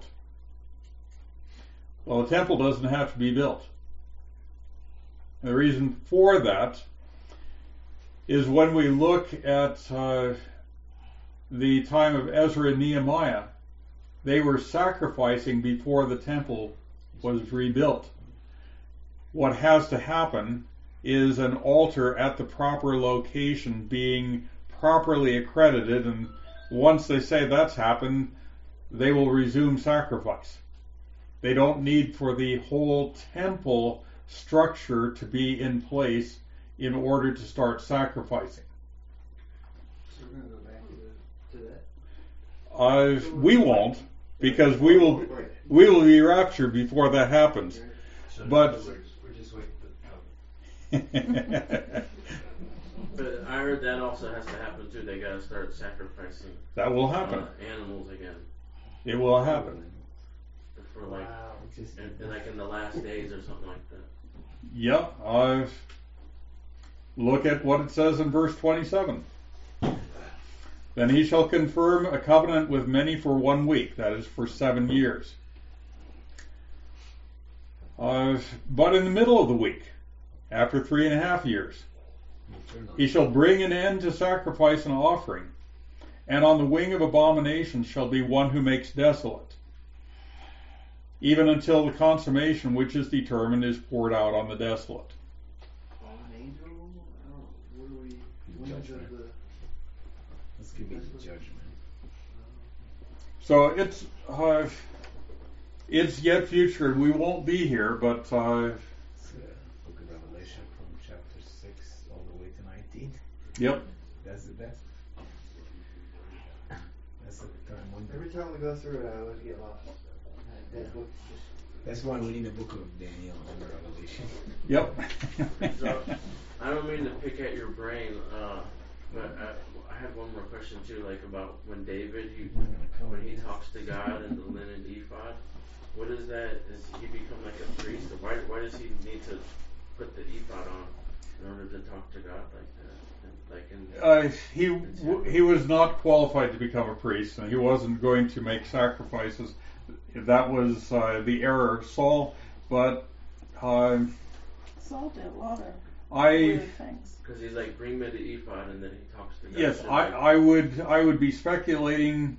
Well, the temple doesn't have to be built. The reason for that is when we look at uh, the time of Ezra and Nehemiah, they were sacrificing before the temple was rebuilt. What has to happen is an altar at the proper location being properly accredited, and once they say that's happened, they will resume sacrifice. They don't need for the whole temple structure to be in place in order to start sacrificing. So we're going to go back to, the, to that? Uh, we won't, because we will we will be raptured before that happens. So But we're just waiting for But I heard that also has to happen too. They got to start sacrificing that will happen. uh, animals again It will happen. for like, Wow. in, in like in the last days or something like that. Yeah, uh, look at what it says in verse twenty-seven. Then he shall confirm a covenant with many for one week, that is for seven years. Uh, but in the middle of the week, after three and a half years, he shall bring an end to sacrifice and offering, and on the wing of abomination shall be one who makes desolate, even until the consummation which is determined is poured out on the desolate. an angel? I don't, what do we, when is Judgment. the, Let's give it the judgment. So it's uh, it's yet future, and we won't be here, but uh, It's uh, Book of Revelation from chapter six all the way to nineteen. yep. That's the best. That's the time when. every time we go through it, I always get lost. That book just, That's why we need a book of Daniel and Revelation. Yep. So I don't mean to pick at your brain, uh, but I, I had one more question too, like about when David, he, when he talks to God in the linen ephod. What is that? Does he become like a priest? Or why, why does he need to put the ephod on in order to talk to God like that? Like in, Uh, he w- he was not qualified to become a priest, and he wasn't going to make sacrifices. That was uh, the error of Saul. But uh, Saul did a lot of I weird things. Because he's like, bring me the ephod, and then he talks to God. yes, So, I, like, I would I would be speculating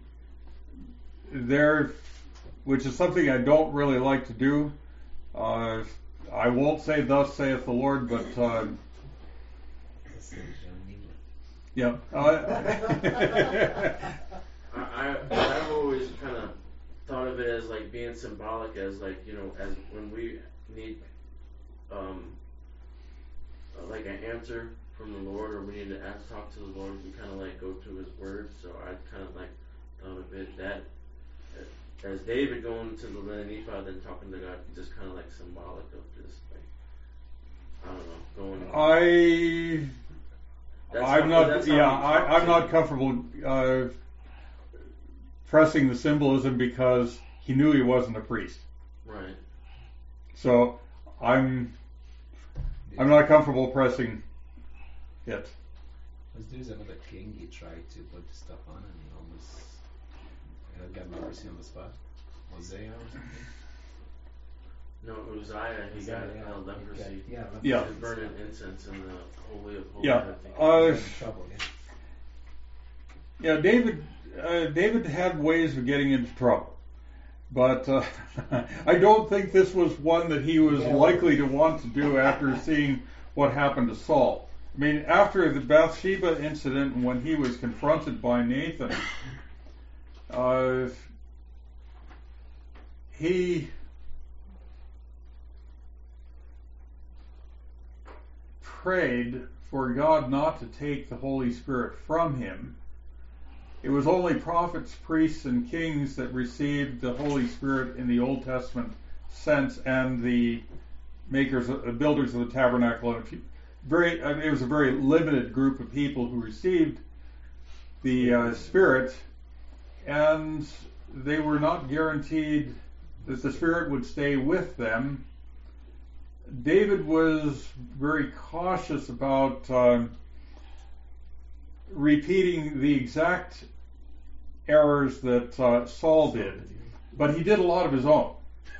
there, which is something I don't really like to do. Uh, I won't say thus saith the Lord, but uh, That's the John England. yeah. Uh, I, I I've always kind of thought of it as like being symbolic, as like, you know, as when we need um like an answer from the Lord, or we need to ask talk to the Lord, we kind of like go to His Word. So I kind of like thought of it that uh, as David going to the linen ephod and talking to God, just kind of like symbolic of just like, I don't know, going. I That's I'm how- not. that's how Yeah, he I, talks I'm to not him. comfortable uh, pressing the symbolism because he knew he wasn't a priest. Right. So I'm I'm not comfortable pressing it. Because there's another king, he tried to put stuff on and he almost uh, got mercy on the spot. Hosea or something? No, Uzziah, he got yeah, uh, leprosy. Yeah, Yeah. leprosy. He was burning incense in the Holy of Holies. Yeah. I think. Uh, He's in trouble, yeah. yeah, David. Uh, David had ways of getting into trouble, but uh, I don't think this was one that he was likely to want to do after seeing what happened to Saul. I mean, after the Bathsheba incident, and when he was confronted by Nathan, uh, he prayed for God not to take the Holy Spirit from him. It was only prophets, priests, and kings that received the Holy Spirit in the Old Testament sense, and the makers, the builders of the tabernacle. And a few, very, I mean, it was a very limited group of people who received the uh, Spirit, and they were not guaranteed that the Spirit would stay with them. David was very cautious about um, repeating the exact errors that uh, Saul did, but he did a lot of his own.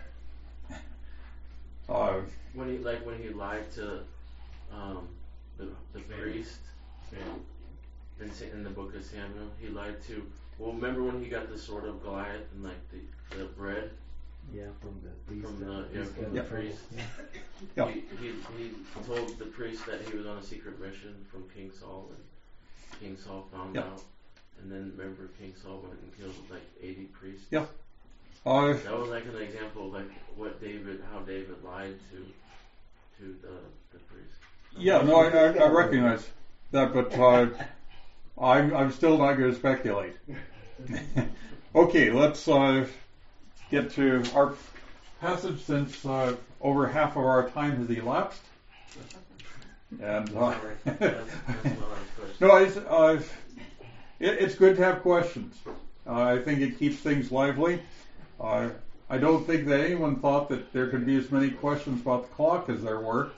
Uh, When he like when he lied to um, the the priest in, Sa- in the book of Samuel, he lied to. Well, remember when he got the sword of Goliath and like the, the bread Yeah, from the priest. from the yeah, priest from got the in priest? Yeah. He, he he told the priest that he was on a secret mission from King Saul, and King Saul found Yeah. out. And then remember, King Saul went and killed like eighty priests. Yeah. uh, That was like an example of like what David, how David lied to to the the priest. yeah, no, I, I, I recognize that, but uh, I'm I'm still not going to speculate. Okay, let's uh, get to our passage since uh, over half of our time has elapsed. And uh, Sorry. That's, that's my last question. no, it's, uh, it, it's good to have questions. Uh, I think it keeps things lively. Uh, I don't think that anyone thought that there could be as many questions about the clock as there were.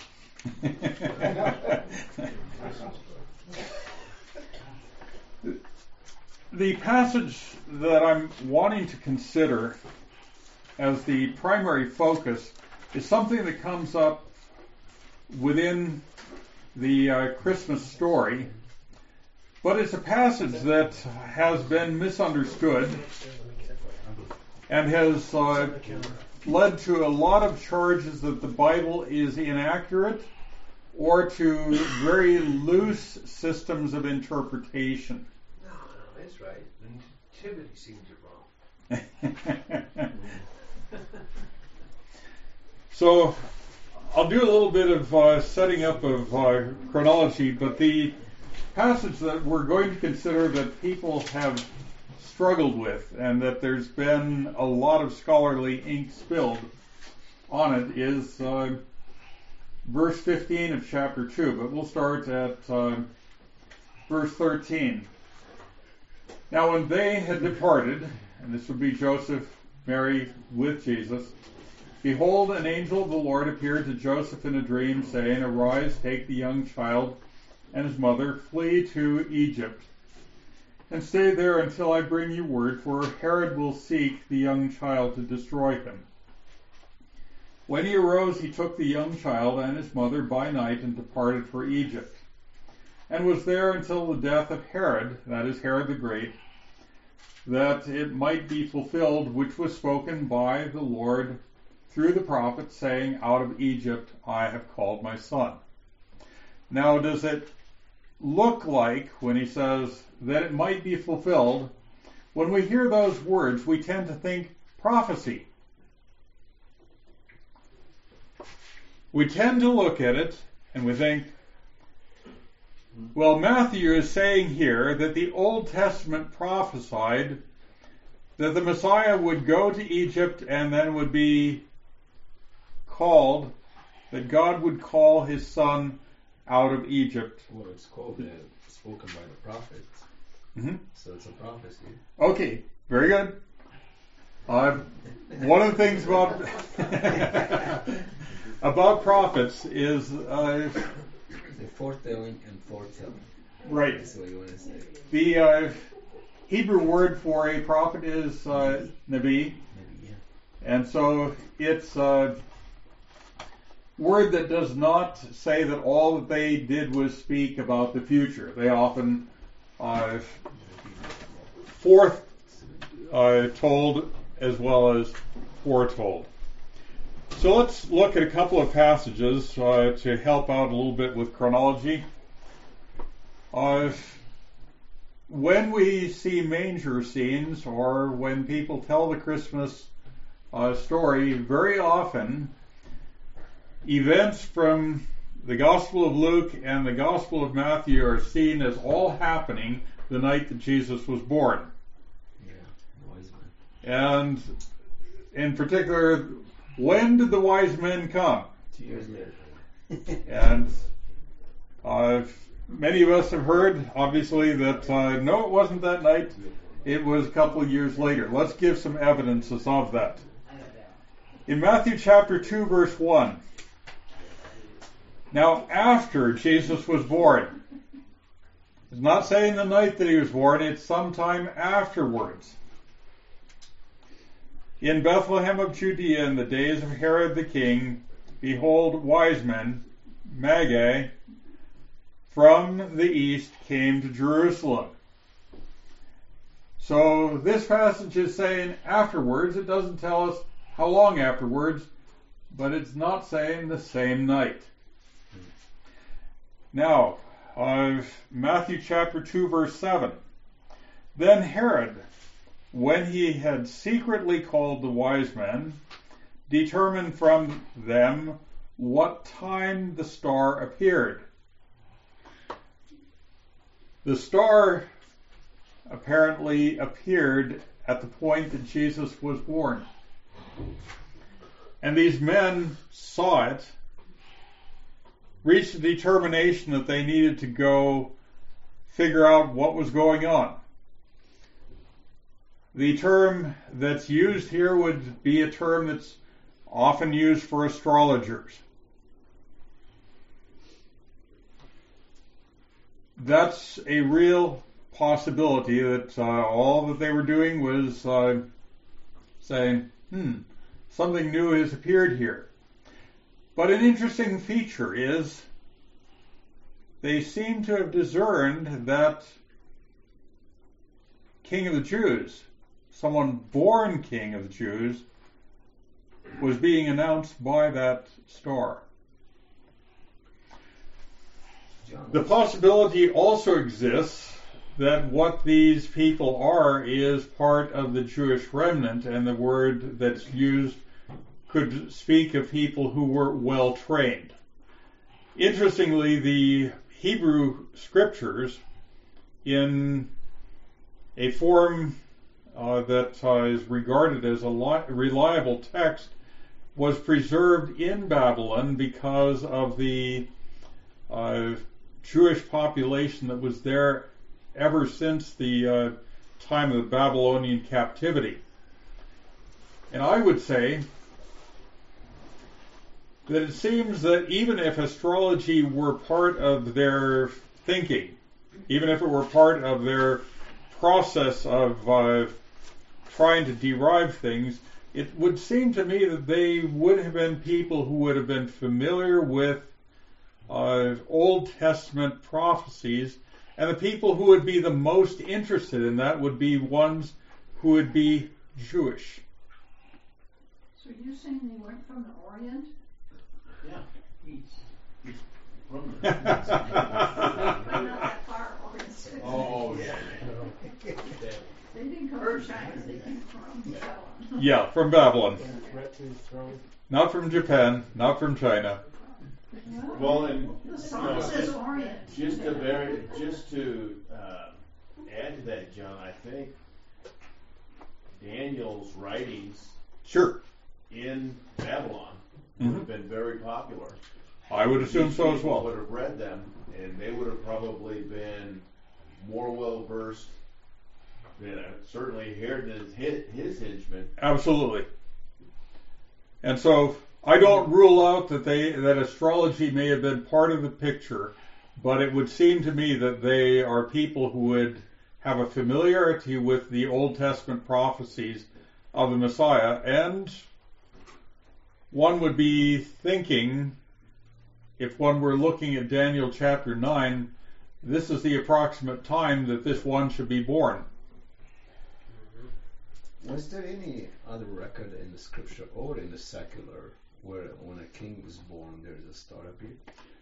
The passage that I'm wanting to consider as the primary focus is something that comes up within the uh, Christmas story, but it's a passage that has been misunderstood and has uh, led to a lot of charges that the Bible is inaccurate or to very loose systems of interpretation. No, no, that's right. The nativity seems wrong. So I'll do a little bit of uh, setting up of uh, chronology, but the passage that we're going to consider that people have struggled with and that there's been a lot of scholarly ink spilled on it is uh, verse fifteen of chapter two, but we'll start at uh, verse thirteen. Now when they had departed, and this would be Joseph, Mary with Jesus, behold, an angel of the Lord appeared to Joseph in a dream, saying, Arise, take the young child and his mother, flee to Egypt, and stay there until I bring you word, for Herod will seek the young child to destroy him. When he arose, he took the young child and his mother by night and departed for Egypt, and was there until the death of Herod, that is Herod the Great, that it might be fulfilled which was spoken by the Lord through the prophet, saying, Out of Egypt I have called my son. Now, does it look like, when he says that it might be fulfilled, when we hear those words, we tend to think prophecy. We tend to look at it and we think, well, Matthew is saying here that the Old Testament prophesied that the Messiah would go to Egypt and then would be called, that God would call his son out of Egypt. Well, it's called uh, spoken by the prophet. Mm-hmm. So it's a prophecy. Okay, very good. Uh, one of the things about about prophets is uh, the foretelling and foretelling. Right. That's what you want to say. The uh, Hebrew word for a prophet is uh, nabi, Maybe, yeah. and so it's a word that does not say that all that they did was speak about the future. They often uh, forth uh, told as well as foretold. So let's look at a couple of passages uh, to help out a little bit with chronology. Uh, when we see manger scenes, or when people tell the Christmas uh, story, very often events from the Gospel of Luke and the Gospel of Matthew are seen as all happening the night that Jesus was born. Yeah, wise man. And in particular, when did the wise men come? Two years later. And uh, many of us have heard, obviously, that uh, no, it wasn't that night. It was a couple of years later. Let's give some evidences of that. In Matthew chapter two, verse one, now after Jesus was born, It's not saying the night that he was born, it's sometime afterwards. In Bethlehem of Judea in the days of Herod the king, behold, wise men, Magi, from the east came to Jerusalem. So this passage is saying afterwards. It doesn't tell us how long afterwards, but it's not saying the same night. Now, uh, Matthew chapter two, verse seven. Then Herod, when he had secretly called the wise men, determined from them what time the star appeared. The star apparently appeared at the point that Jesus was born. And these men saw it, reached a determination that they needed to go figure out what was going on. The term that's used here would be a term that's often used for astrologers. That's a real possibility that uh, all that they were doing was uh, saying, hmm, something new has appeared here. But an interesting feature is they seem to have discerned that King of the Jews, someone born King of the Jews, was being announced by that star. The possibility also exists that what these people are is part of the Jewish remnant, and the word that's used could speak of people who were well trained. Interestingly, the Hebrew scriptures, in a form uh, that uh, is regarded as a li- reliable text, was preserved in Babylon because of the uh, Jewish population that was there ever since the uh, time of the Babylonian captivity. And I would say that it seems that even if astrology were part of their thinking, even if it were part of their process of uh, trying to derive things, it would seem to me that they would have been people who would have been familiar with uh, Old Testament prophecies, and the people who would be the most interested in that would be ones who would be Jewish. So you're saying they weren't from the Orient? Yeah. East. From But not that far Orient. Oh, yeah. They didn't come from China, they came from Babylon. Yeah, from Babylon. Right to his throne. Not from Japan, not from China. Well, and The you song know, says just, Orient. just to very, just to uh, add to that, John, I think Daniel's writings Sure. in Babylon would Mhm. have been very popular. I would assume These so as people well. would have read them, and they would have probably been more well versed than uh, certainly Herod and his, his henchmen. Absolutely. And so I don't rule out that they that astrology may have been part of the picture, but it would seem to me that they are people who would have a familiarity with the Old Testament prophecies of the Messiah, and one would be thinking, if one were looking at Daniel chapter nine, this is the approximate time that this one should be born. Was there any other record in the scripture or in the secular where when a king was born there's a star appeared?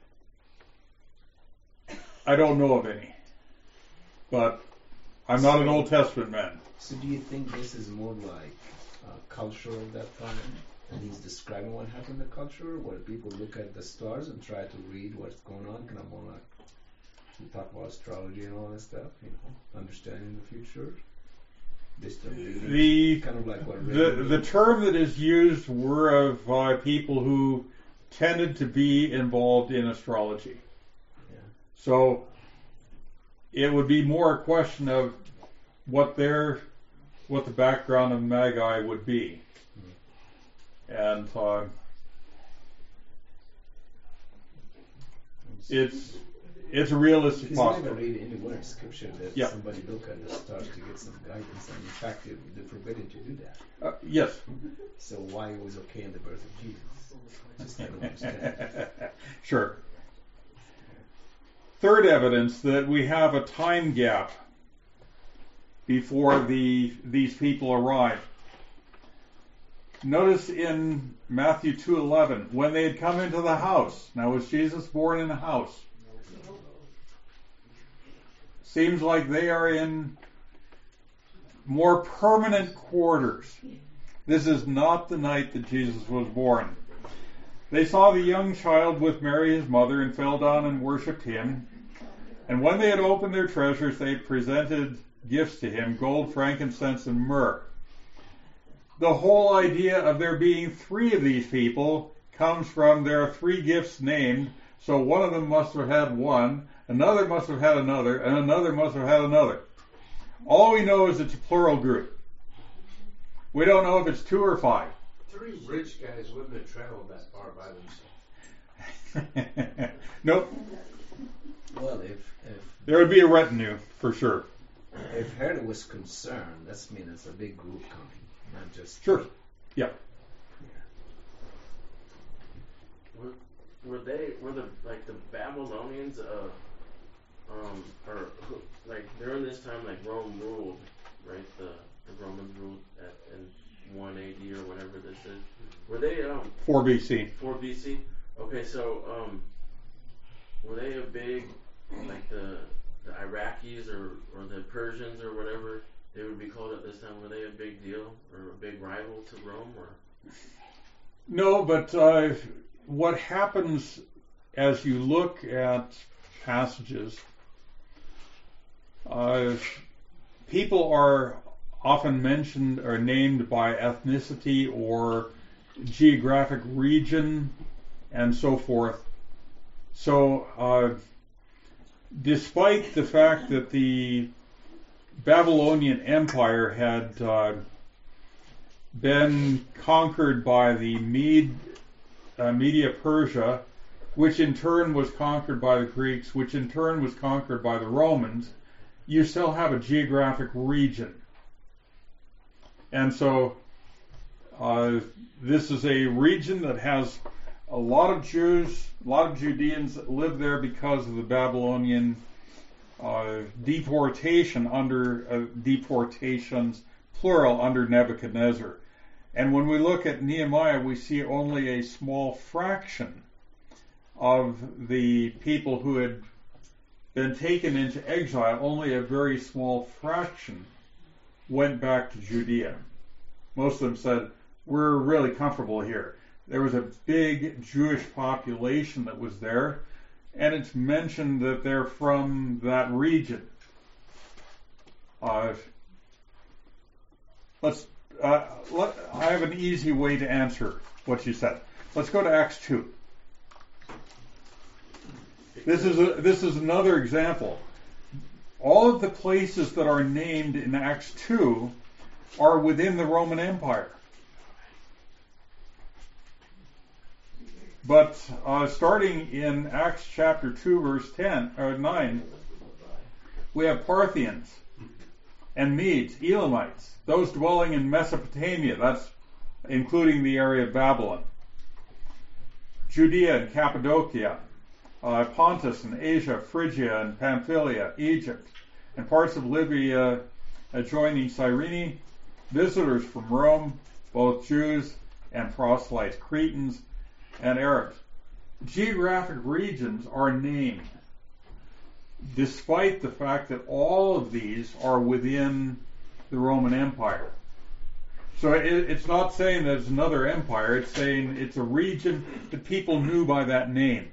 I don't know of any, but I'm not an Old Testament man. So do you think this is more like uh, culture of that time? And he's describing what happened in the culture, where people look at the stars and try to read what's going on, kind of more like we talk about astrology and all that stuff, you know, understanding the future. Distant reading, The kind of like what the Ray the term that is used were of uh, people who tended to be involved in astrology. Yeah. So it would be more a question of what their what the background of Magi would be, and uh, it's it's a realistic Because you never possibility. read anywhere in scripture that Yeah. somebody look at the stars to get some guidance, and in fact, they, they're forbidden to do that. Uh, yes. So why it was okay in the birth of Jesus? Just I don't understand. Sure. Third evidence that we have a time gap before the these people arrive. Notice in Matthew two eleven, when they had come into the house. Now, was Jesus born in a house? Seems like they are in more permanent quarters. This is not the night that Jesus was born. They saw the young child with Mary his mother and fell down and worshipped him. And when they had opened their treasures, they presented gifts to him, gold, frankincense, and myrrh. The whole idea of there being three of these people comes from there are three gifts named, so one of them must have had one, another must have had another, and another must have had another. All we know is it's a plural group. We don't know if it's two or five. Three rich guys wouldn't have traveled that far by themselves. Nope. Well, if if There would be a retinue, for sure. if Herod was concerned, that's mean it's a big group coming, not just Sure. Yeah. Were, were they were the like the Babylonians uh um or who- like during this time like Rome ruled, right? The the Romans ruled at in one A D or whatever this is. Were they um four B C. four B C? Okay, so um were they a big like the the Iraqis or or the Persians or whatever they would be called at this time? Were they a big deal or a big rival to Rome or? No, but uh, what happens as you look at passages, uh, people are often mentioned or named by ethnicity or geographic region and so forth. So, uh, despite the fact that the Babylonian Empire had uh, been conquered by the Mede, uh, Media Persia, which in turn was conquered by the Greeks, which in turn was conquered by the Romans, you still have a geographic region. And so uh, this is a region that has a lot of Jews, a lot of Judeans that live there because of the Babylonian uh, deportation under uh, deportations, plural, under Nebuchadnezzar. And when we look at Nehemiah, we see only a small fraction of the people who had been taken into exile. Only a very small fraction went back to Judea. Most of them said, we're really comfortable here. There was a big Jewish population that was there, and it's mentioned that they're from that region. Uh, let's. Uh, let, I have an easy way to answer what you said. Let's go to Acts two. This is a, this is another example. All of the places that are named in Acts two are within the Roman Empire. But uh, starting in Acts chapter two, verse ten or nine, we have Parthians and Medes, Elamites, those dwelling in Mesopotamia. That's including the area of Babylon, Judea and Cappadocia, uh, Pontus and Asia, Phrygia and Pamphylia, Egypt, and parts of Libya adjoining Cyrene, visitors from Rome, both Jews and proselytes, Cretans and Arabs. Geographic regions are named, despite the fact that all of these are within the Roman Empire. So it, it's not saying that it's another empire, it's saying it's a region that people knew by that name.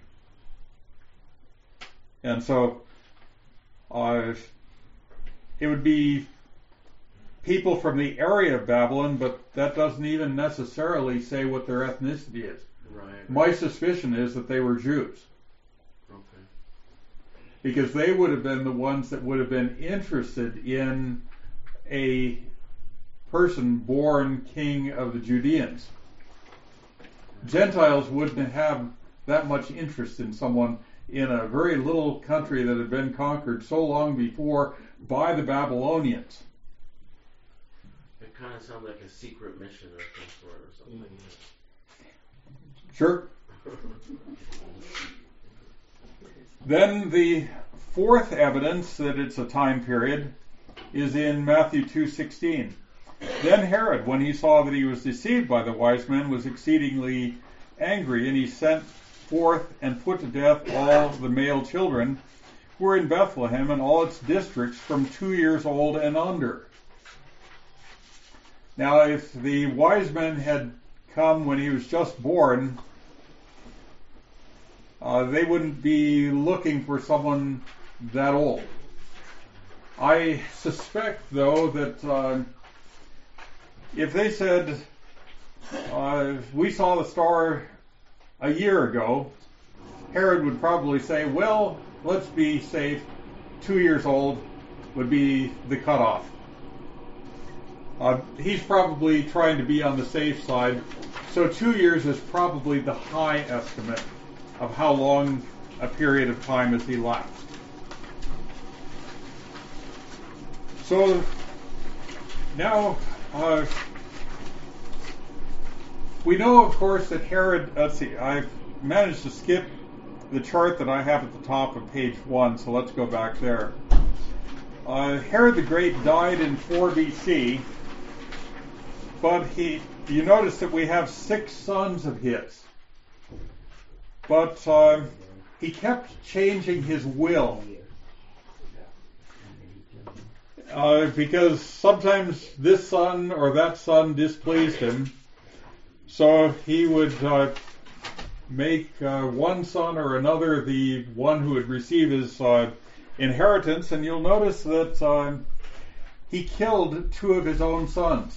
And so uh, it would be people from the area of Babylon, but that doesn't even necessarily say what their ethnicity is. Right. My suspicion is that they were Jews. Okay. Because they would have been the ones that would have been interested in a person born king of the Judeans. Gentiles wouldn't have that much interest in someone in a very little country that had been conquered so long before by the Babylonians. It kind of sounds like a secret mission of some sort or something. Sure. Then the fourth evidence that it's a time period is in Matthew two sixteen. Then Herod, when he saw that he was deceived by the wise men, was exceedingly angry, and he sent forth and put to death all the male children who were in Bethlehem and all its districts from two years old and under. Now, if the wise men had come when he was just born, uh, they wouldn't be looking for someone that old. I suspect, though, that uh, if they said, uh, we saw the star a year ago, Herod would probably say, well, let's be safe, two years old would be the cutoff. Uh, he's probably trying to be on the safe side, so two years is probably the high estimate of how long a period of time has elapsed. So now uh, we know, of course, that Herod, let's see, I've managed to skip the chart that I have at the top of page one, so let's go back there. Uh, Herod the Great died in four B C, but he, you notice that we have six sons of his. But uh, he kept changing his will. Uh, because sometimes this son or that son displeased him. So he would uh, make uh, one son or another the one who would receive his uh, inheritance. And you'll notice that uh, he killed two of his own sons.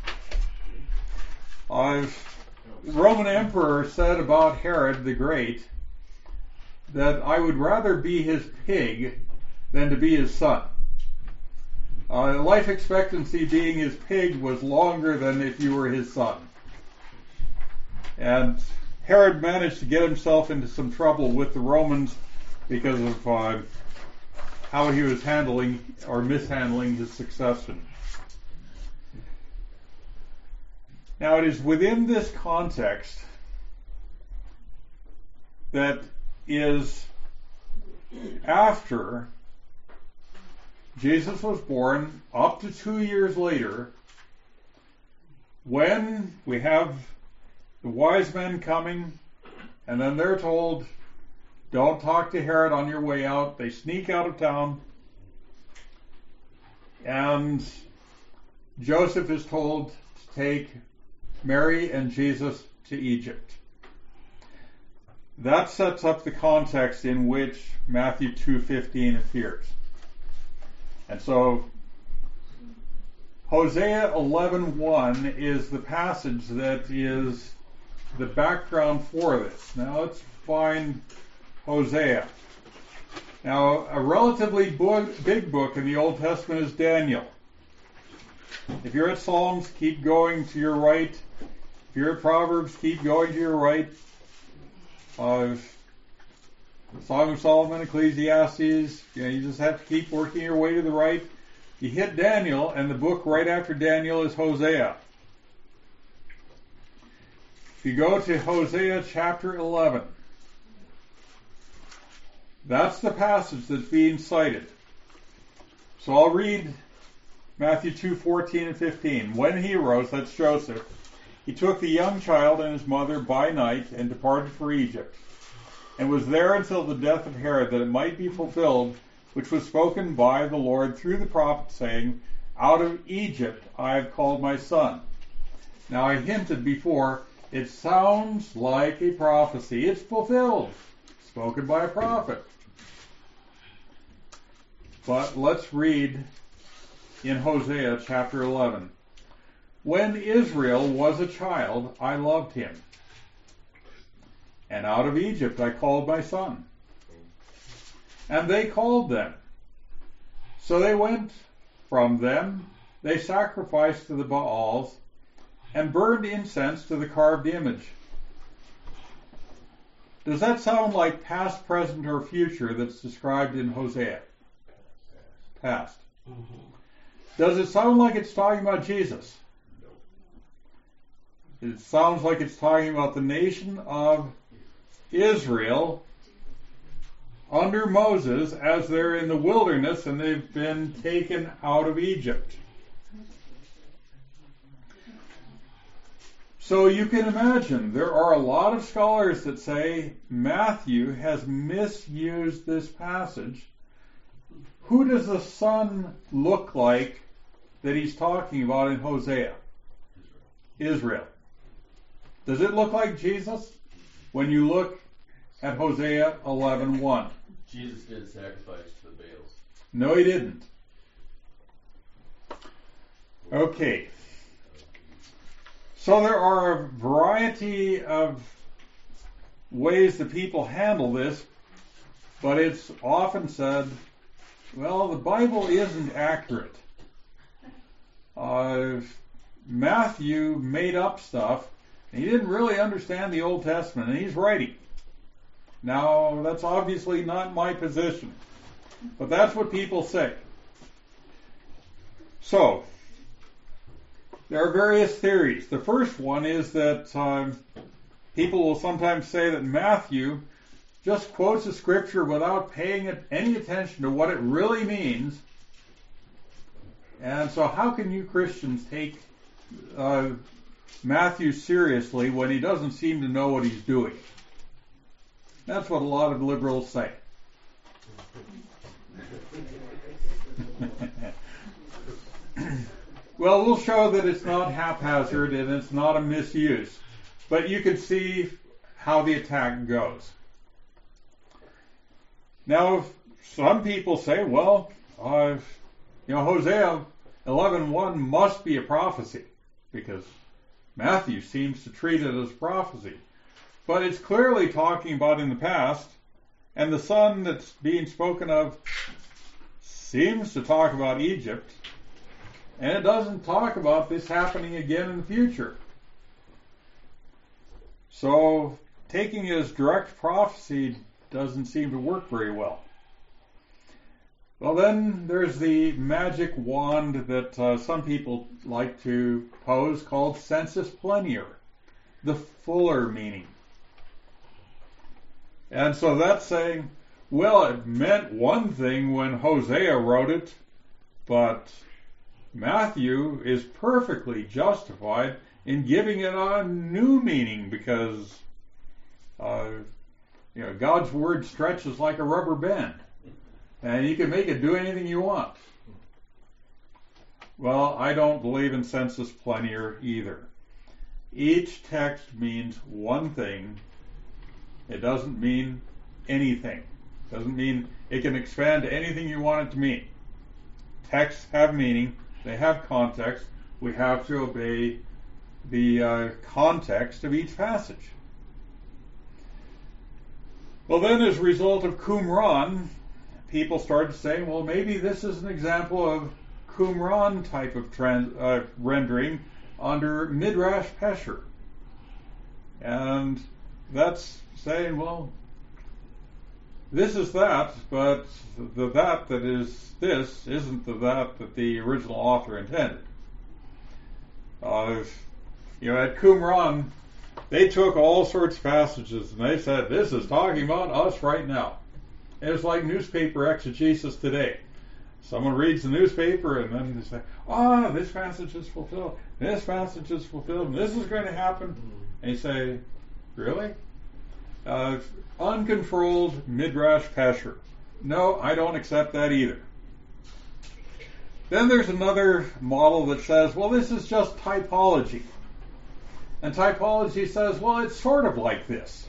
Uh, the Roman emperor said about Herod the Great that I would rather be his pig than to be his son. Uh, life expectancy being his pig was longer than if you were his son. And Herod managed to get himself into some trouble with the Romans because of uh, how he was handling or mishandling his succession. Now, it is within this context that is after Jesus was born, up to two years later, when we have the wise men coming, and then they're told, don't talk to Herod on your way out. They sneak out of town, and Joseph is told to take Mary and Jesus to Egypt. That sets up the context in which Matthew two fifteen appears. And so Hosea eleven one is the passage that is the background for this. Now let's find Hosea. Now, a relatively big book in the Old Testament is Daniel. If you're at Psalms, keep going to your right. If you're at Proverbs, keep going to your right. Uh, Song of Solomon, Ecclesiastes, you know, you just have to keep working your way to the right. You hit Daniel, and the book right after Daniel is Hosea. If you go to Hosea chapter eleven, that's the passage that's being cited. So I'll read Matthew two fourteen and fifteen. When he arose, that's Joseph, he took the young child and his mother by night and departed for Egypt, and was there until the death of Herod, that it might be fulfilled, which was spoken by the Lord through the prophet, saying, out of Egypt I have called my son. Now I hinted before, it sounds like a prophecy. It's fulfilled, spoken by a prophet. But let's read in Hosea chapter eleven. When Israel was a child, I loved him, and out of Egypt I called my son. And they called them. So they went from them, they sacrificed to the Baals, and burned incense to the carved image. Does that sound like past, present, or future that's described in Hosea? Past. Does it sound like it's talking about Jesus? It sounds like it's talking about the nation of Israel under Moses as they're in the wilderness and they've been taken out of Egypt. So you can imagine there are a lot of scholars that say Matthew has misused this passage. Who does the son look like that he's talking about in Hosea? Israel. Israel. Does it look like Jesus when you look at Hosea eleven one? Jesus didn't sacrifice to the Baals. No, he didn't. Okay. So there are a variety of ways that people handle this, but it's often said, well, the Bible isn't accurate. Uh, Matthew made up stuff. He didn't really understand the Old Testament, and he's writing. Now, that's obviously not my position, but that's what people say. So, there are various theories. The first one is that um, people will sometimes say that Matthew just quotes a scripture without paying it any attention to what it really means. And so how can you Christians take uh, Matthew seriously when he doesn't seem to know what he's doing? That's what a lot of liberals say. Well, we'll show that it's not haphazard and it's not a misuse. But you can see how the attack goes. Now, some people say, well, uh, you know, Hosea eleven one must be a prophecy because Matthew seems to treat it as prophecy. But it's clearly talking about in the past, and the son that's being spoken of seems to talk about Egypt, and it doesn't talk about this happening again in the future. So taking it as direct prophecy doesn't seem to work very well. Well, then there's the magic wand that uh, some people like to pose called sensus plenior, the fuller meaning. And so that's saying, well, it meant one thing when Hosea wrote it, but Matthew is perfectly justified in giving it a new meaning because uh, you know, God's word stretches like a rubber band, and you can make it do anything you want. Well, I don't believe in sensus plenior either. Each text means one thing. It doesn't mean anything. It doesn't mean it can expand to anything you want it to mean. Texts have meaning. They have context. We have to obey the uh, context of each passage. Well, then as a result of Qumran, people started saying, well, maybe this is an example of Qumran type of trans, uh, rendering under Midrash Pesher. And that's saying, well, this is that, but the that that is this isn't the that that the original author intended. Uh, you know, at Qumran, they took all sorts of passages and they said, this is talking about us right now. And it's like newspaper exegesis today. Someone reads the newspaper and then they say, oh, this passage is fulfilled, this passage is fulfilled, and this is going to happen. And you say, really? Uh, uncontrolled Midrash Pesher. No, I don't accept that either. Then there's another model that says, well, this is just typology. And typology says, well, it's sort of like this.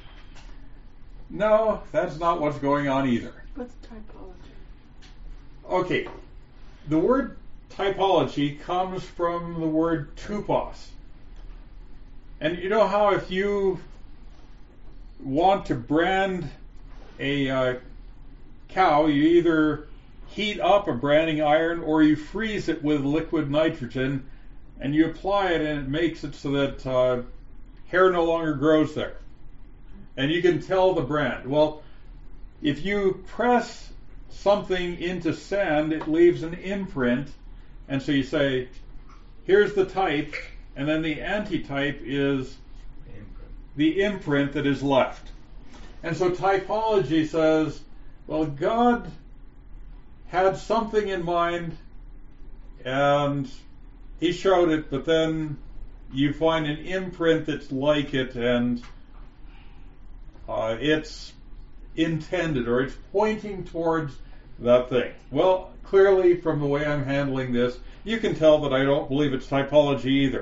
No, that's not what's going on either. What's typology? Okay, the word typology comes from the word tupos. And you know how if you want to brand a uh, cow, you either heat up a branding iron or you freeze it with liquid nitrogen and you apply it and it makes it so that uh, hair no longer grows there. and you can tell the brand. Well, if you press something into sand, it leaves an imprint, and so you say, here's the type, and then the antitype is the imprint that is left. And so typology says, well, God had something in mind, and he showed it, but then you find an imprint that's like it, and uh, it's intended, or it's pointing towards that thing. Well, clearly from the way I'm handling this, you can tell that I don't believe it's typology either.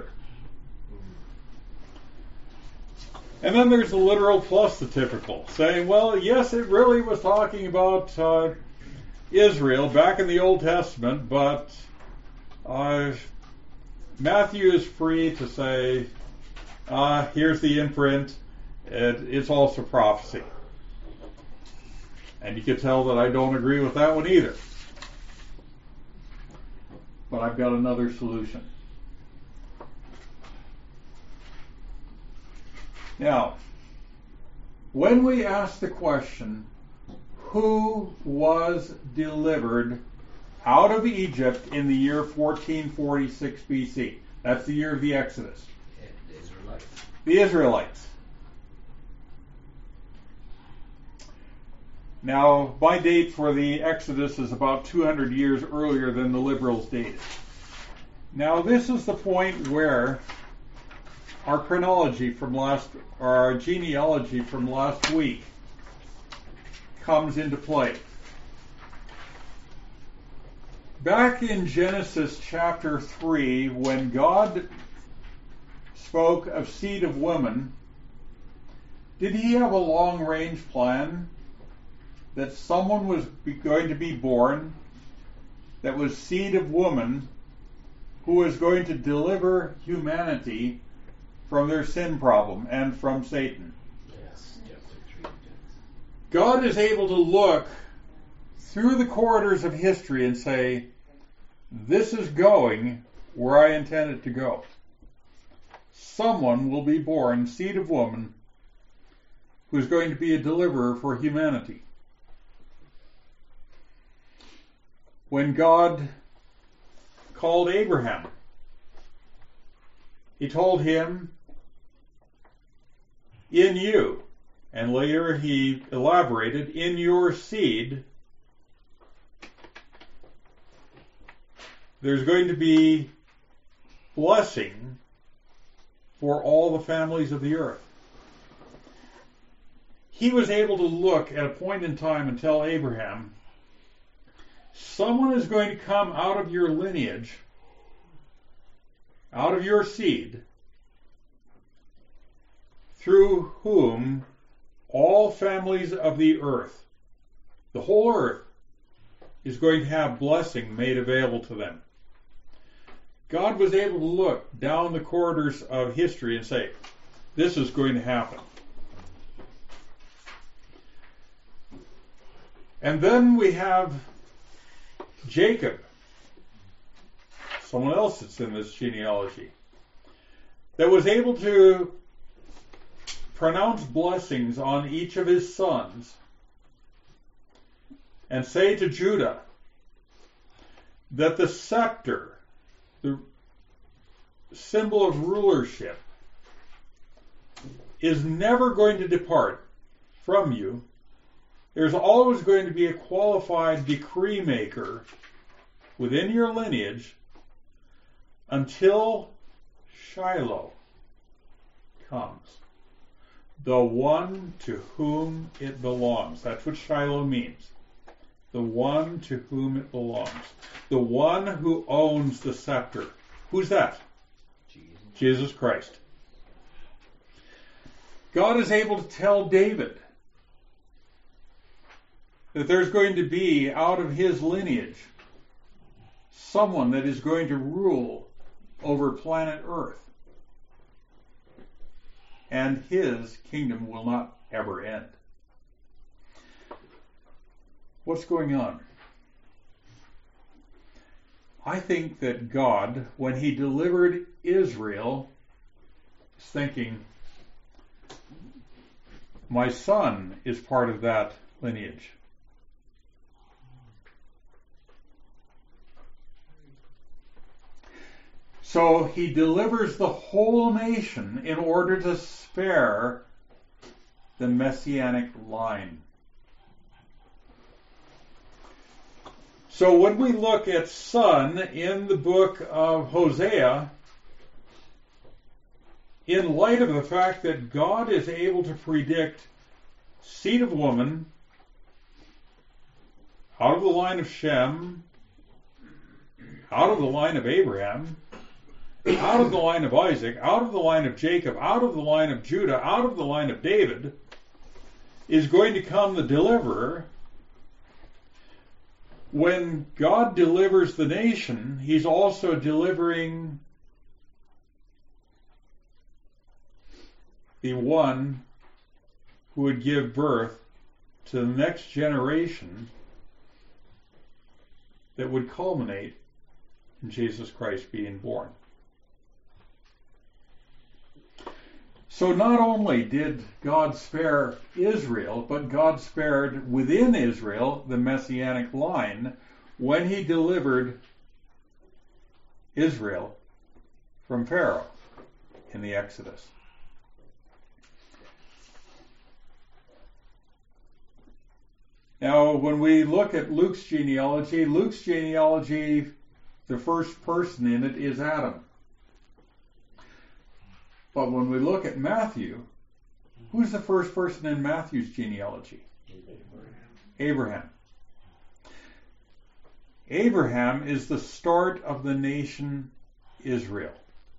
And then there's the literal plus the typical, saying, well, yes, it really was talking about uh, Israel back in the Old Testament, but uh, Matthew is free to say, uh, here's the imprint, it, it's also prophecy. And you can tell that I don't agree with that one either. But I've got another solution. Now, when we ask the question, who was delivered out of Egypt in the year fourteen forty-six B C? That's the year of the Exodus. The Israelites. The Israelites. Now, my date for the Exodus is about two hundred years earlier than the liberals dated. Now, this is the point where our chronology from last, or our genealogy from last week comes into play. Back in Genesis chapter three, when God spoke of seed of woman, did he have a long-range plan that someone was going to be born that was seed of woman who was going to deliver humanity from their sin problem and from Satan? Yes, chapter three. God is able to look through the corridors of history and say, this is going where I intend it to go. Someone will be born, seed of woman, who's going to be a deliverer for humanity. When God called Abraham, he told him, in you, and later he elaborated, in your seed, there's going to be blessing for all the families of the earth. He was able to look at a point in time and tell Abraham, someone is going to come out of your lineage, out of your seed, through whom all families of the earth, the whole earth, is going to have blessing made available to them. God was able to look down the corridors of history and say, this is going to happen. And then we have Jacob, someone else that's in this genealogy, that was able to pronounce blessings on each of his sons and say to Judah that the scepter, the symbol of rulership, is never going to depart from you. There's always going to be a qualified decree maker within your lineage until Shiloh comes. The one to whom it belongs. That's what Shiloh means. The one to whom it belongs. The one who owns the scepter. Who's that? Jesus. Jesus Christ. God is able to tell David that there's going to be, out of his lineage, someone that is going to rule over planet Earth. And his kingdom will not ever end. What's going on? I think that God, when he delivered Israel, is thinking, my son is part of that lineage. So he delivers the whole nation in order to spare the messianic line. So when we look at son in the book of Hosea, in light of the fact that God is able to predict seed of woman out of the line of Shem, out of the line of Abraham, out of the line of Isaac, out of the line of Jacob, out of the line of Judah, out of the line of David, is going to come the deliverer. When God delivers the nation, he's also delivering the one who would give birth to the next generation that would culminate in Jesus Christ being born. So not only did God spare Israel, but God spared within Israel the messianic line when he delivered Israel from Pharaoh in the Exodus. Now, when we look at Luke's genealogy, Luke's genealogy, the first person in it is Adam. But when we look at Matthew, who's the first person in Matthew's genealogy? Abraham. Abraham. Abraham is the start of the nation Israel.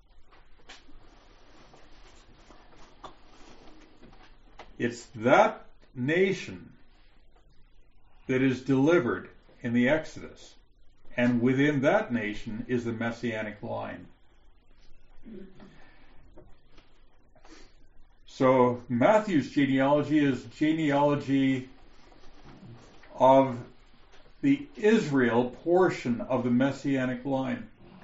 It's that nation that is delivered in the Exodus, and within that nation is the messianic line. So Matthew's genealogy is genealogy of the Israel portion of the messianic line.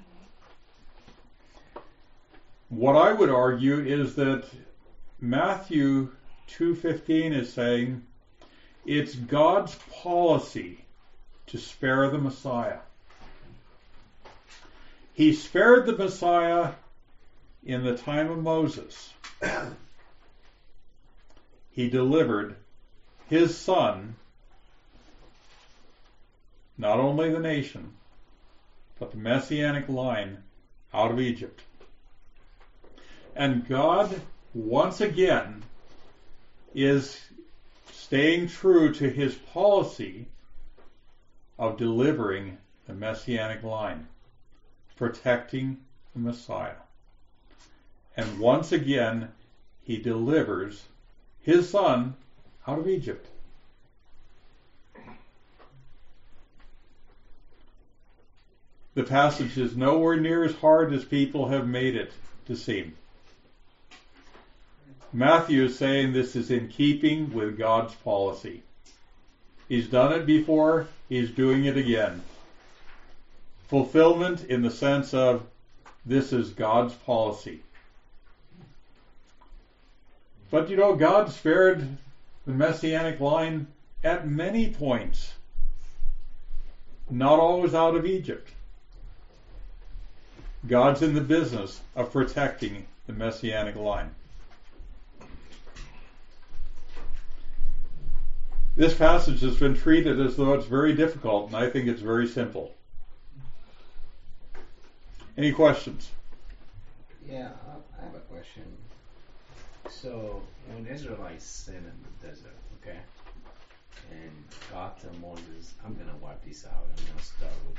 What I would argue is that Matthew two fifteen is saying it's God's policy to spare the Messiah. He spared the Messiah in the time of Moses. He delivered his son, not only the nation, but the messianic line out of Egypt. And God, once again, is staying true to his policy of delivering the messianic line, protecting the Messiah. And once again, he delivers his son out of Egypt. The passage is nowhere near as hard as people have made it to seem. Matthew is saying this is in keeping with God's policy. He's done it before, he's doing it again. Fulfillment in the sense of this is God's policy. But you know, God spared the messianic line at many points, not always out of Egypt. God's in the business of protecting the messianic line. This passage has been treated as though it's very difficult, and I think it's very simple. Any questions? Yeah, I have a question. So, when Israelites sin in the desert, okay, and God told Moses, I'm going to wipe this out, I'm going to start with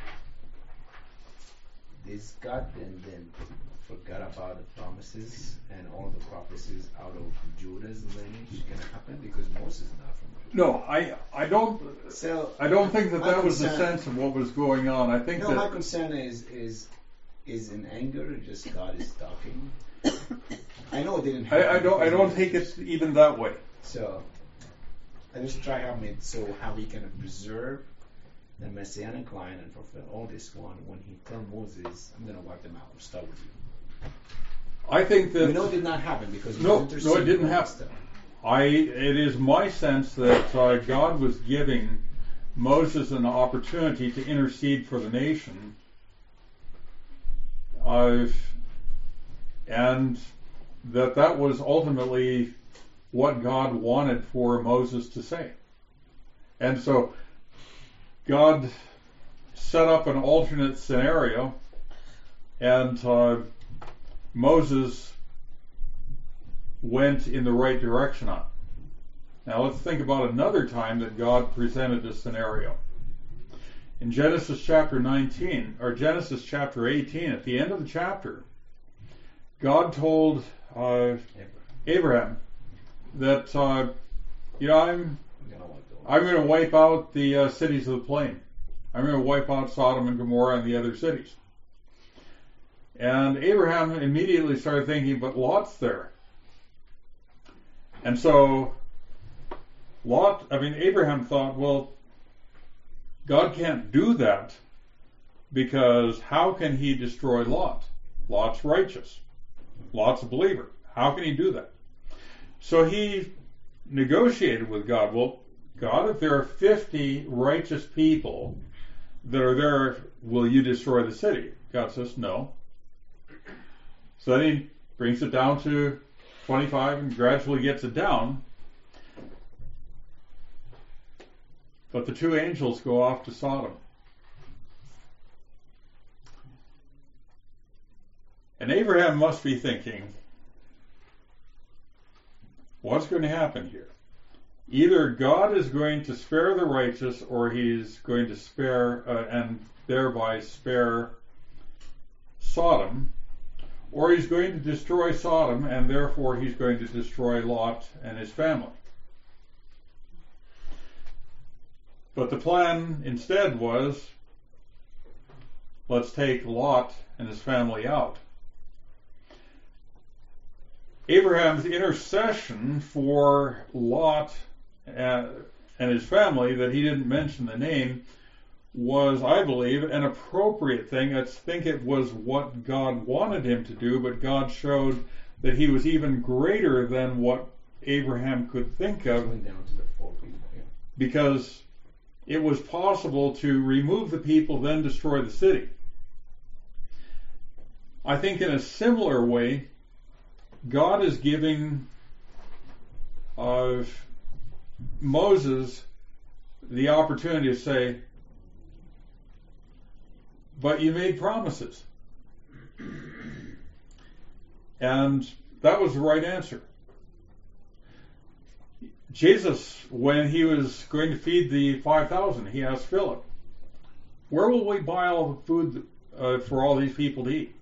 you. This God then, then forgot about the promises and all the prophecies out of Judah's lineage going to happen because Moses is not from Judah. No, I I don't so, I don't think that that was the concern, sense of what was going on. I think no, that my concern is is is in anger or just God is talking. I know it didn't happen. I, I don't I don't think it's even that way. So I just try how me so how we can preserve the messianic line and fulfill all this one when he told Moses, I'm going to wipe them out. We'll start with you. I think that we know it did not happen because no, no, it didn't happen. I it is my sense that uh, God was giving Moses an opportunity to intercede for the nation, uh, and that that was ultimately what God wanted for Moses to say. And so God set up an alternate scenario, and uh, Moses went in the right direction on it. Now let's think about another time that God presented a scenario. In Genesis chapter nineteen, or Genesis chapter eighteen, at the end of the chapter, God told uh, Abraham that, uh, you know, I'm I'm going to wipe out the uh, cities of the plain. I'm going to wipe out Sodom and Gomorrah and the other cities. And Abraham immediately started thinking, but Lot's there. And so Lot, I mean, Abraham thought, well, God can't do that because how can he destroy Lot? Lot's righteous. Lot's a believer. How can he do that? So he negotiated with God. Well, God, if there are fifty righteous people that are there, will you destroy the city? God says no. So then he brings it down to twenty-five and gradually gets it down. But the two angels go off to Sodom. And Abraham must be thinking, what's going to happen here? Either God is going to spare the righteous, or he's going to spare uh, and thereby spare Sodom, or he's going to destroy Sodom and therefore he's going to destroy Lot and his family. But the plan instead was, let's take Lot and his family out. Abraham's intercession for Lot and his family, that he didn't mention the name, was, I believe, an appropriate thing. I think it was what God wanted him to do, but God showed that he was even greater than what Abraham could think of, Going down to the four people, yeah. because it was possible to remove the people, then destroy the city. I think in a similar way, God is giving uh, Moses the opportunity to say, but you made promises. And that was the right answer. Jesus, when he was going to feed the five thousand, he asked Philip, where will we buy all the food uh, for all these people to eat?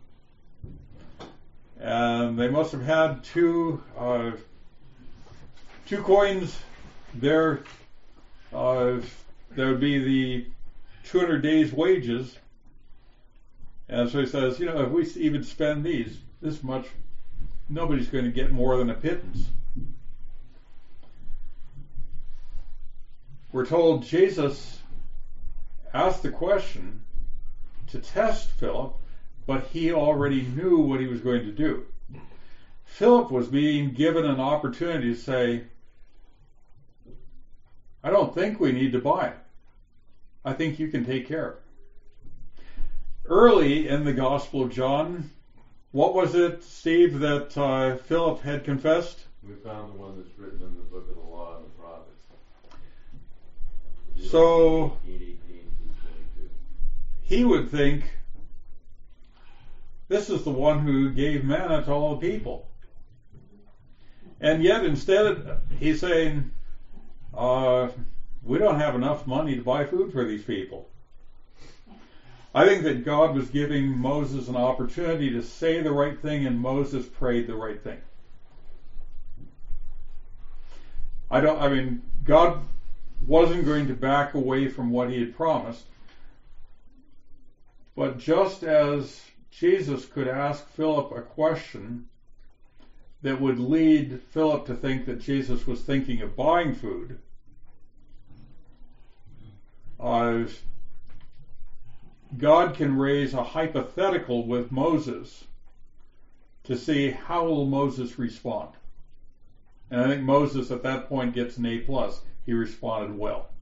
And they must have had two uh, two coins there. Uh, that would be the two hundred days' wages. And so he says, you know, if we even spend these, this much, nobody's going to get more than a pittance. We're told Jesus asked the question to test Philip, but he already knew what he was going to do. Philip was being given an opportunity to say, I don't think we need to buy it. I think you can take care of it. Early in the Gospel of John, what was it, Steve, that uh, Philip had confessed? We found the one that's written in the book of the law and the prophets. So eighteen, eighteen through he would think, this is the one who gave manna to all the people. And yet instead he's saying, uh, we don't have enough money to buy food for these people. I think that God was giving Moses an opportunity to say the right thing, and Moses prayed the right thing. I don't, I mean, God wasn't going to back away from what he had promised. But just as Jesus could ask Philip a question that would lead Philip to think that Jesus was thinking of buying food, uh, God can raise a hypothetical with Moses to see how will Moses respond. And I think Moses at that point gets an A plus. He responded well.